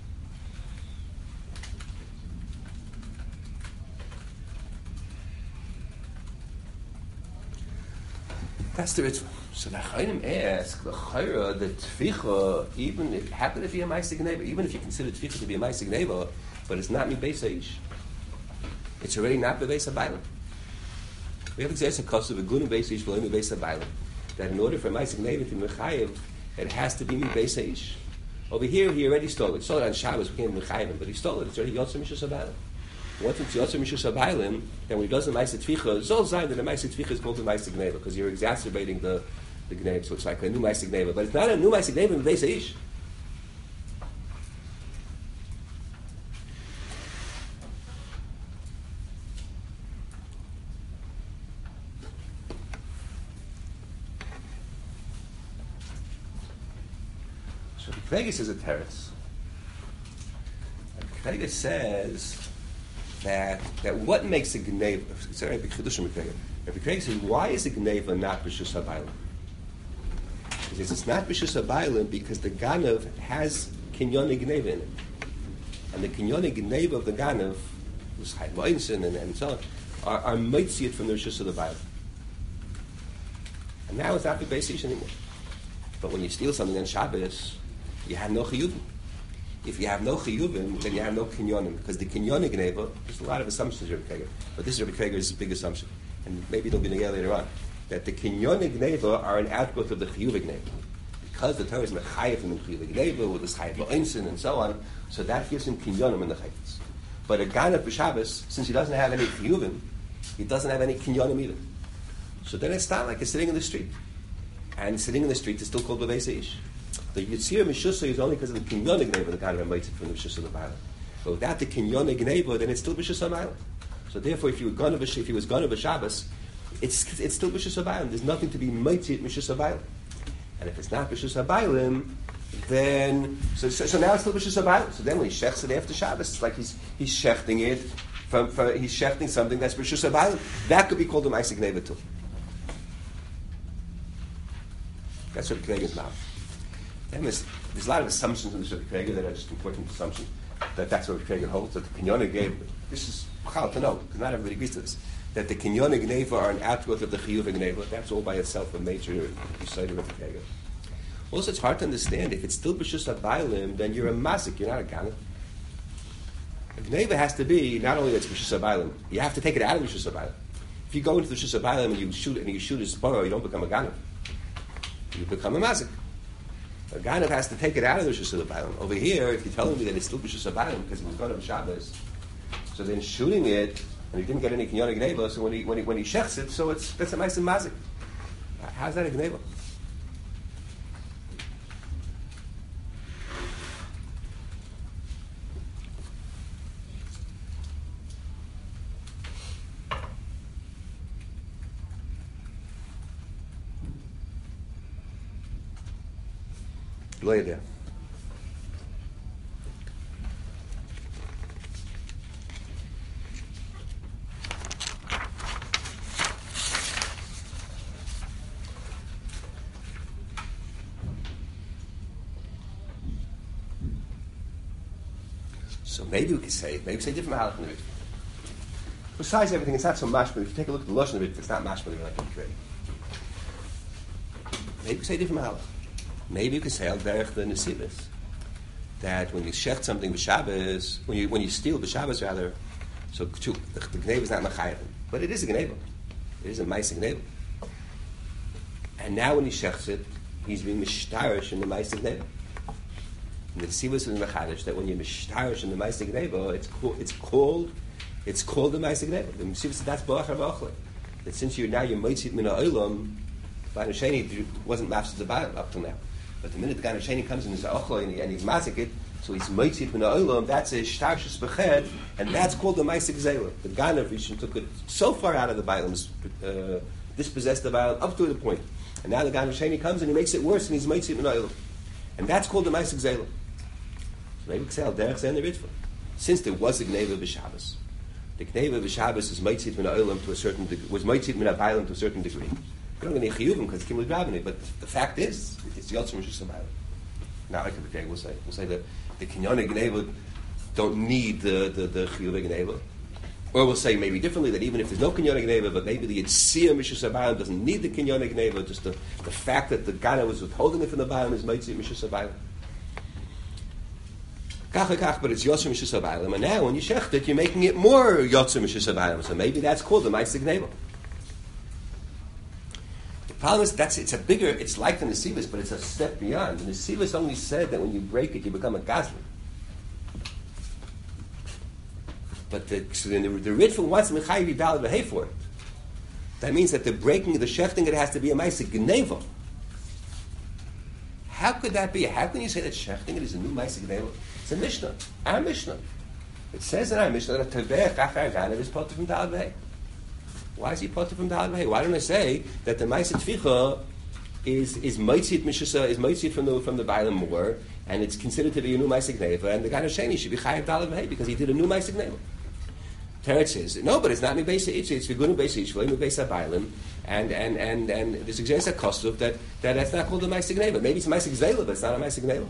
That's the Ritva. So the Chayim ask, the Chayra, the Tficha, even if happen if you're a Ma'aseh Gneva, even if you consider Tficha to be a Ma'aseh Gneva, but it's not Beis Eish. It's already not Beis Habaylim. We have to say a kosu v'gunu Beis Eish v'lo Beis Habaylim. That in order for Ma'aseh Gneva to be Mechayev, it has to be Beis Eish. Over here, he already stole it. He stole it on Shabbos, we can't Mechayev him, but he stole it. It's already Yotzei Mishus Habaylim. Once it's Yotzei Mishus Habaylim, then when he does the Ma'aseh Tficha, it's all sign that the Ma'aseh Tficha is called the Ma'aseh Gneva, because you're exacerbating the Gneva, so it's like a new Ma'aseh Gneva. But it's not a new Ma'aseh Gneva in Beis Eish. Vegas is a terrace. Vegas says that what makes a gneva? Sorry, Rabbi Craig says, why is a gneva not b'shus habaylim? He says it's not b'shus habaylim because the ganav has kinyoni gneva in it, and the kinyoni gneva of the ganav, and so on, are mitziat from the rishus of the baylim. And now it's not the Beis Eish anymore. But when you steal something on Shabbos, you have no chiyuvim. If you have no chiyuvim, then you have no kinyonim, because the kinyonim gneva, there's a lot of assumptions, Rabbi Kreger, but this is Rabbi Kreger's big assumption, and maybe it'll be negated later on, that the kinyonim gneva are an outgrowth of the chiyuv gneva. Because the Torah is mechayev in the chiyuv gneva, with this chayev ba'insin and so on, so that gives him kinyonim in the chayvus. But a ganav b'Shabbos, since he doesn't have any chiyuvim, he doesn't have any kinyonim either. So then it's not like he's sitting in the street. And sitting in the street is still called Beis Eish. The Yitzir Mishusa is only because of the Kinyonig Gneva, the kind of mitzvah from the Mishusa of the Bible. But without the Kinyonig Gneva, then it's still Mishusa B'Island. So therefore, if he was gonna b'Shabbos, it's still Mishusa B'Island. There's nothing to be mitzvah at Mishusa B'Island. And if it's not Mishusa B'Island, then so now it's still Mishusa B'Island. So then when he shechs it after Shabbos, it's like he's shechting it he's shechting something that's Mishusa B'Island. That could be called a Ma'aseh Gneva too. That's what Kreger's mouth. And there's a lot of assumptions in this Rabbi Kreger that are just important assumptions. That's what Kreger holds. That the Kinyonig Gneva, this is chal to know, because not everybody agrees to this. That the Kinyonig Gneva are an outgrowth of the Chiyuv Gneva. That's all by itself a major recital of Rabbi Kreger. Also, it's hard to understand. If it's still b'shus habaylim, then you're a mazik. You're not a ganav. A gneva has to be not only that it's b'shus habaylim. You have to take it out of b'shus habaylim. If you go into the b'shus habaylim and you shoot a sporo, you don't become a ganav. You become a mazik. A ganav has to take it out of the Rishus of the Bailam. Over here, if you're telling me that it's still Rishus of Bailam because he was going to Shabbos, so then shooting it, and he didn't get any kinyonik gneva, so when he shechs it, so that's a nice mazik. How's that a gneva? Lay it there. So maybe we could say different mahalach in the Ritva. Besides everything, it's not so mashma. If you take a look at the Lashon of the Ritva, it's not mashma like in Krei. Maybe we say different mahalach. Maybe you could say al derech the nesivos. that when you shecht something b'Shabbos, when you steal b'Shabbos rather, so the gneva is not machayim, but it is a gneva. It is a ma'aseh gneva. And now when he shechts it, he's being mishtarish in the ma'aseh gneva. And the tzivus in the mechadish that when you're mishtarish in the ma'aseh gneva, it's called the ma'aseh gneva. The tzivus that's b'achar b'achle. That since you're moitzit min ha'olam, Gan Sheni wasn't mafsed the Baal up till now. But the minute Gan Sheni comes in his achle and he's masik it, so he's moitzit min ha'olam, that's a shtarshus beched, and that's called the ma'aseh gzeila. The Gan of Rishon took it so far out of the Baalim's dispossessed the Baal up to the point. And now the Gan Sheni comes and he makes it worse and he's moitzit min ha'olam. And that's called the ma'aseh gzeila. So maybe Ksel derech zeh in the Ritva. Since there was a gneva b'Shabbos, the gneva b'Shabbos is moitzit min ha'olam to a certain degree, was moitzit min ha'baylim to a certain degree. We don't get any chiyuvim because it's kimli rabbanit, but the fact is, it's yotzim rishus habaylim. Now, like the we'll say that the kinyonik gneva don't need the chiyuvim gneva, or we'll say maybe differently that even if there's no kinyonik gneva, but maybe the yitzia rishus habaylim doesn't need the kinyonik gneva. Just the fact that the Gana was withholding it from the baylim is moitzit rishus habaylim. But it's yotzim rishus habaylim, and now when you shecht it, you're making it more yotzim rishus habaylim. So maybe that's called the ma'aseh gneva. The problem is it's like the Nesivos, but it's a step beyond. The Nesivos only said that when you break it, you become a gazlan. But the Ritva wants Mechayiv Yibal V'Hei for it. That means that the breaking, the shechting, it has to be a ma'aseh gneva. How could that be? How can you say that shechting it is a new ma'aseh gneva? It's a Mishnah, our Mishnah. It says in our Mishnah that Tevech Achar Ganav is potter from Dal V'Hei. Why is he potter from Dal V'Hei? Why don't I say that the ma'aseh tficha is moitzit mishasa, is moitzit from the Bailam more, and it's considered to be a new ma'aseh gneva, and the Gan Sheni should be chayav Dal V'Hei because he did a new ma'aseh gneva. Teretz says no, but it's not mibeisa itch. It's v'gunu beisa itch, mibeisa Bailam, and there's a kosuf that's not called a ma'aseh gneva. Maybe it's a ma'aseh gzeila, but it's not a ma'aseh gneva.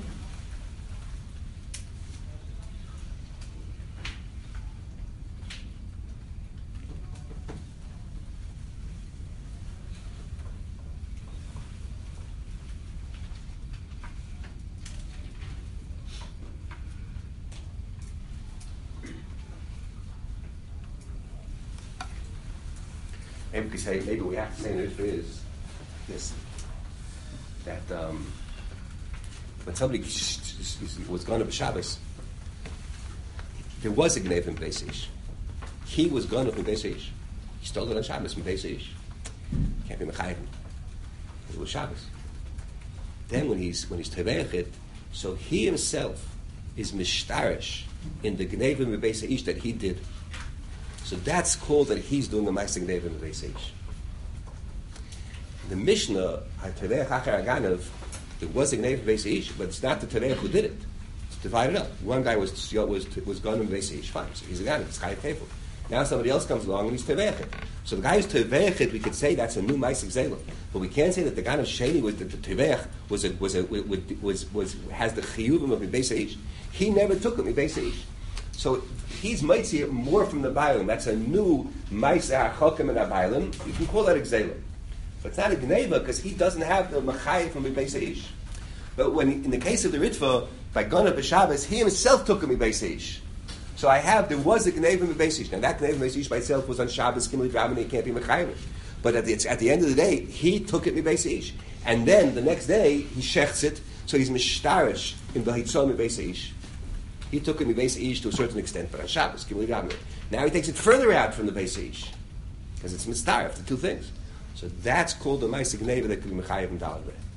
Maybe we could say, maybe we have to say in the Ritva is this, that when somebody was going to Shabbos, there was a gneva in Beis Ish. He was going to Beis Ish. He stole it on Shabbos from Beis Ish. Can't be mechayim. It was Shabbos. Then when he's teveich it, so he himself is mishtarish in the gneva in Beis Ish that he did. So that's called that he's doing the ma'aseh gneva in the Beis Ish. The Mishnah, HaTeveich Achar Ganav, there was a gneva in Beis Ish, but it's not the Teveich who did it. It's divided up. One guy was gone in Beis Ish, fine, so he's a Ganav, it's Chayav Kefil. Now somebody else comes along and he's Teveich it. So the guy who's Teveich it, we could say that's a new ma'aseh gzeila. But we can't say that the Ganav Sheni was the Teveich has the chiyuvim of Beis Ish. He never took him in Beis Ish. So he's mitzvah more from the Bailim. That's a new ma'aseh hachokim and Bailim. You can call that a gzeila. But it's not a gneva because he doesn't have the machayim from Beis Ish. But when in the case of the Ritva, by Gana b'Shabbos, he himself took him in Beis Ish. So there was a gneva in Beis Ish. Now that gneva in Beis Ish by itself was on Shabbos, Kimli Drabban, he can't be machayim. But at the end of the day, he took it in Beis Ish. And then the next day, he shechts it, so he's mishtarish in the Hitzom in Beis Ish. He took it in Beis Ish to a certain extent, but on Shabbos, Kimli Drabban. Now he takes it further out from the Beis Ish. Because it's mistarif, the two things. So that's called the ma'aseh gneva that could be mechayev and dalad reh.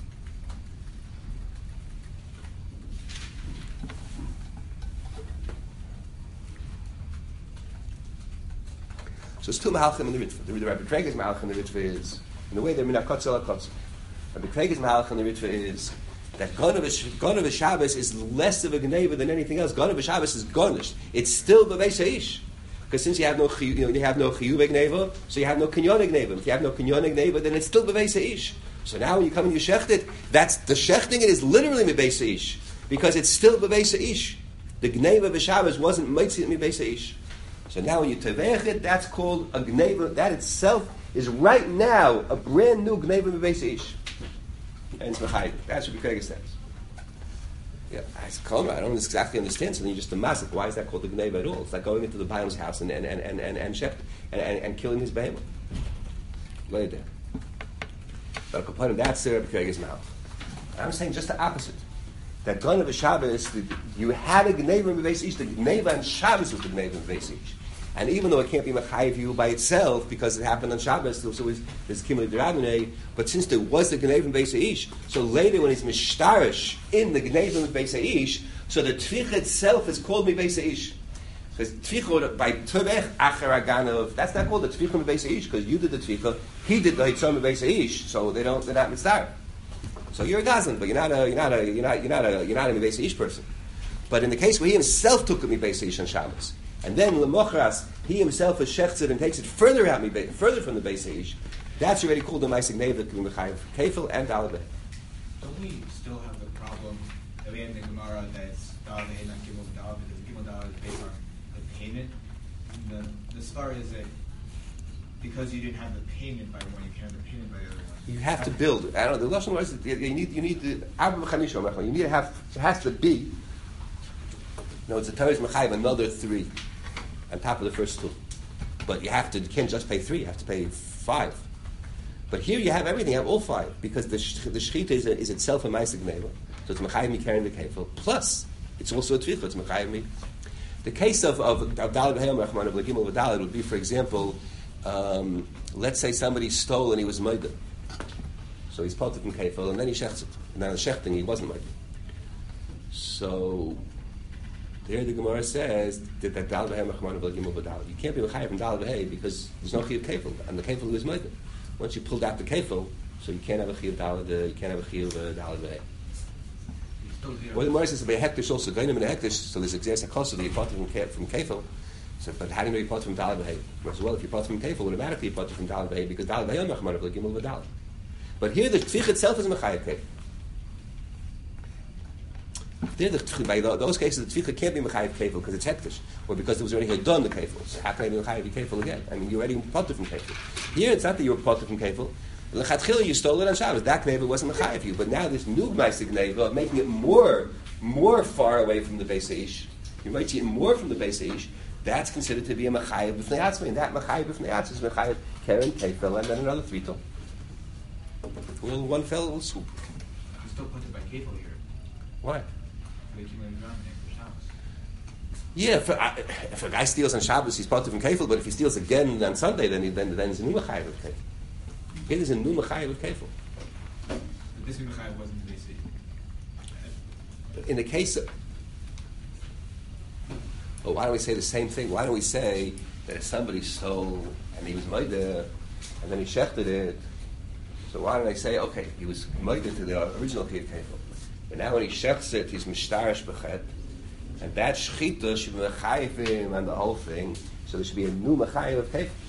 So it's two mahalchim in the Ritva. The Rabbi Kreger's mahalchim in the Ritva is, in the way they're minakotzel akotzel. Rabbi Kreger's mahalchim in the Ritva is that Ganav Shabbos is less of a gneva than anything else. Ganav Shabbos is garnished. It's still b'beis ha'ish. Because since you have no chiyuv gneva, so you have no kinyonik gneva. If you have no kinyonik gneva, then it's still b'beis ha'ish. So now when you come and you shecht it, that's the shechting. It is literally b'beis ha'ish because it's still b'beis ha'ish. The gneva b'Shabbos wasn't mitzvah b'beis ha'ish. So now when you teveich it, that's called a gneva. That itself is right now a brand new gneva b'beis ha'ish. And it's mechayiv. That's what B'Kreger says. Yeah, I don't exactly understand. So then you just mazik. Why is that called the gneva at all? It's like going into the Bailam's house and killing his behemoth. Lay there. But a complaint of that Sarah B'Keg's mouth. I'm saying just the opposite. That gun of a Shabbos, you had a gneva in Beis Ish. The gneva on Shabbos was the gneva in Beis Ish. And even though it can't be mechayiv you by itself because it happened on Shabbos, so there's kimli d'Rabbanei. But since there was the gneva in Beis Ish, so later when it's mishtarish in the gneva in Beis Ish, so the tficha itself is called mi Beis Ish. Because tficha by tuvech acher aganov, that's not called the tficha mi Beis Ish because you did the tficha, he did the hitzah mi Beis Ish, so they're not mitzvah. So you're a gazlan, but you're not a Beis Ish person. But in the case where he himself took a Beis Ish on Shabbos, and then lemochras he himself is shechtzer and takes it further from the Beis Ish, that's already called the Ma'aseh Gneva K'Mechayev Kefil and Dalabeh. Don't we still have the problem that we had in the Gemara that it's Dalabeh not Gimel Dalabeh because Gimel Dalabeh is based on the payment. The svar is that because you didn't have the payment by one, you can't have the payment by the other one. You have to build. I don't know. The lashon was you need the Arba V'Chamisha Mechal. You need to have. It has to be. No, it's a Torah Mechayev another 3 on top of the first 2. But you have to. You can't just pay 3. You have to pay 5. But here you have everything. You have all 5 because the shechita is itself a ma'aseh gneva. So it's Mechayev me carrying the kefil. Plus, it's also a tvicha. It's Mechayev me. The case of Daled B'Hayom Rachman of Legimel V'Daled would be, for example, let's say somebody stole and he was murdered. So he's potter from kefil, and then he shechts it. And then the shechting, he wasn't murdered. So there the Gemara says that Daled B'Hayom Rachman of Legimel V'Daled. You can't be Mechayev from Daled B'Hay because there's no chiyuv kefil, and the kefil was murdered. Once you pulled out the kefil, so you can't have a chiyuv Daled. You can't have a chiyuv Daled B'Hay. Well, the Gemara says to be a hektish also going in a hektish. So there's exerts a cost of the potter from kefil. So, but how do you know you potter from Daled B'Hay? Well, if you potter from kefil, automatically you potter from Daled B'Hay because Daled B'Hay Rachman of Legimel V'Daled. But here the tfich itself is mechayev kefil. There, by those cases, the tficha can't be mechayev kefil because it's hektish, or because there was already done the kefil. So how can I be mechayev kefil again? I mean, you already potter from kefil. Here, it's not that you were potter from kefil. L'chatchila, you stole it on Shabbos. That gneva wasn't mechayev you, but now this new ma'aseh gneva, making it more far away from the Beis Ish. You might see it more from the Beis Ish. That's considered to be a mechayev b'fnei atzmei, and that mechayev b'fnei atzmei is mechayev keren kefil, and then another 3 tol. Well, one fell will swoop. You still put it by kefil here. Why? Yeah, if a guy steals on Shabbos, he's part of kefil. But if he steals again on Sunday, then there's a new mechayev of kefil. Here there's a new mechayev of kefil. But this new mechayev wasn't basic. In the case of, why don't we say the same thing? Why don't we say that if somebody stole and he was murdered and then he shechted it? So why don't I say, okay, he was murdered to the original kefil, but now when he shechts it, he's mishtarish b'chet. And that shechita should be mechayev him and the whole thing. So there should be a new mechayev of kefil.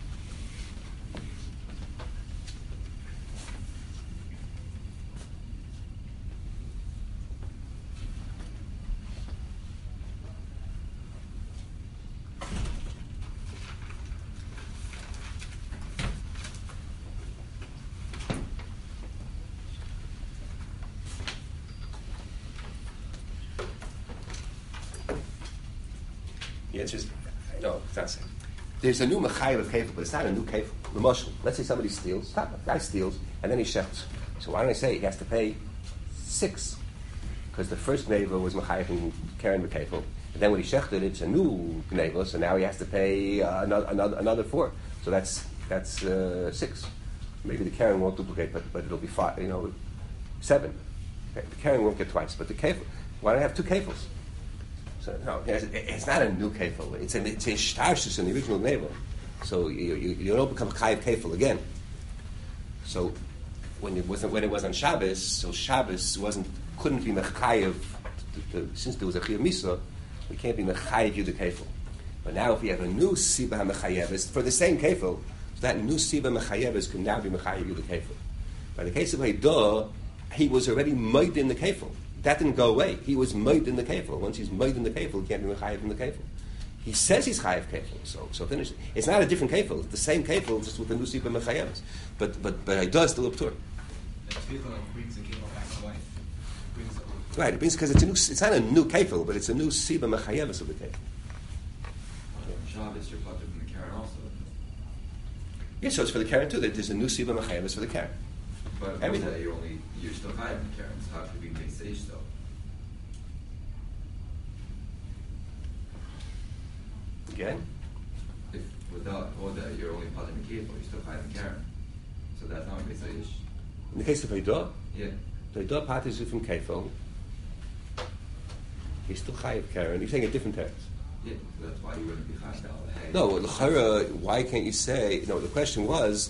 The answer is, no, it's not saying. There's a new mechayev of kefil, but it's not a new kefil. Let's say somebody steals, a guy steals, and then he shechts. So why don't I say he has to pay 6? Because the first gneva was mechayev and keren kefil, and then when he shechted, it's a new gneva, so now he has to pay another 4. So that's 6. Maybe the keren won't duplicate, but it'll be 5. 7. Okay, the keren won't get twice, but the kefil. Why don't I have 2 kefils? So no, it's not a new kefil. It's a shtarshus in the original gneva. So you don't become chayiv kefil again. So when it was on Shabbos, so Shabbos couldn't be mechayiv. Since there was a chiyuv misa, we can't be mechayiv you the kefil. But now if we have a new siba mechayeves for the same kefil, so that new siba mechayeves can now be mechayiv you the kefil. By the case of Heidah, he was already made in the kefil. That didn't go away. He was made in the kefil. Once he's made in the kefil, he can't be mechayev in the kefil. He says he's chayev kefil, so finish it. It's not a different kefil. It's the same kefil, just with the new siba mechayeves. But Heidah is still up to it. That tefillah brings the kefil back to life. Right, it means because it's not a new kefil, but it's a new siba mechayevus of the kefil. Shabbos, you're potter from the Karen also. Yeah, so it's for the Karen too. That there's a new siba mechayevus for the Karen. But Everything. You're still high in the Karen, so how could we make sage still? Again? If without Oda, you're only potter in the Kefil, you're still high in the Karen. So that's not make sage. In the case of Eidah, Yeah. the Eidah part is from kefil. He's still chayiv Karen. He's saying a different terms. Yeah, so that's why you wouldn't be high now. Hey. No, l'chara, why can't you say? No, the question was,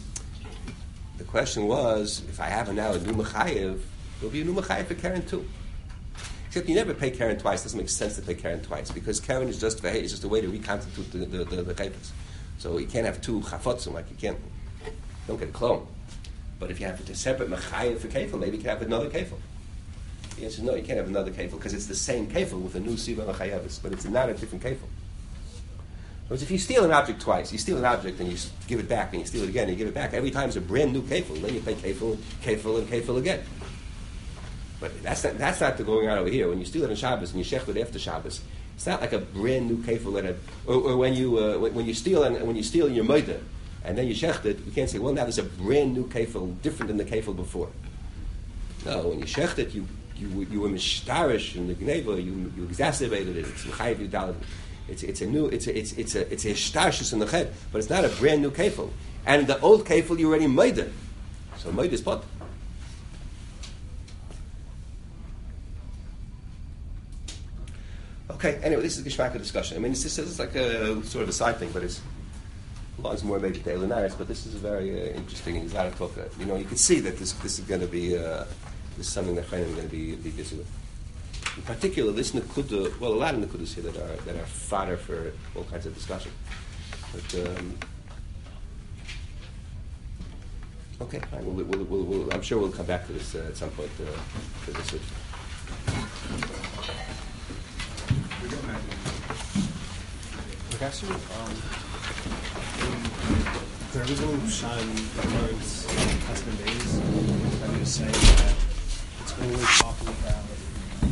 if I have now a new mechayev, there'll be a new mechayev for Karen too. Except you never pay Karen twice. It doesn't make sense to pay Karen twice because Karen is just a way to reconstitute the chayvus. So you can't have two chafotzim like you don't get a clone. But if you have a separate mechayev for kefil, maybe you can have another kefil. The answer is no, you can't have another kefil because it's the same kefil with a new siva mechayevus, but it's not a different kefil. Because if you steal an object twice, you steal an object and you give it back, and you steal it again, and you give it back, every time it's a brand new kefil. Then you pay kefil, kefil, and kefil again. But that's not the going on over here. When you steal it on Shabbos and you shech it after Shabbos, it's not like a brand new kefil or when you steal in your moida and then you shecht it, we can't say, well, now there's a brand new kefil different than the kefil before. No, when you shecht it, you were mishtarish in the gneva, you exacerbated it. It's mechayev yudalad. It's a shtarshus in the head, but it's not a brand new kefil. And the old kefil you already made it, so made is pot. Okay. Anyway, this is the Geshmaka discussion. I mean, it's like a sort of a side thing, but it's lots more maybe to Elinaris. But this is a very interesting and exotic talk. You can see that this is going to be this is something that Chayim is going to be busy with. In particular, this Nakuda, well, a lot of Nakudas here that are fodder for all kinds of discussion. But okay, fine. We'll, I'm sure we'll come back to this at some point. To this. Actually, there was no shine towards husband days. I was saying that it's only talking about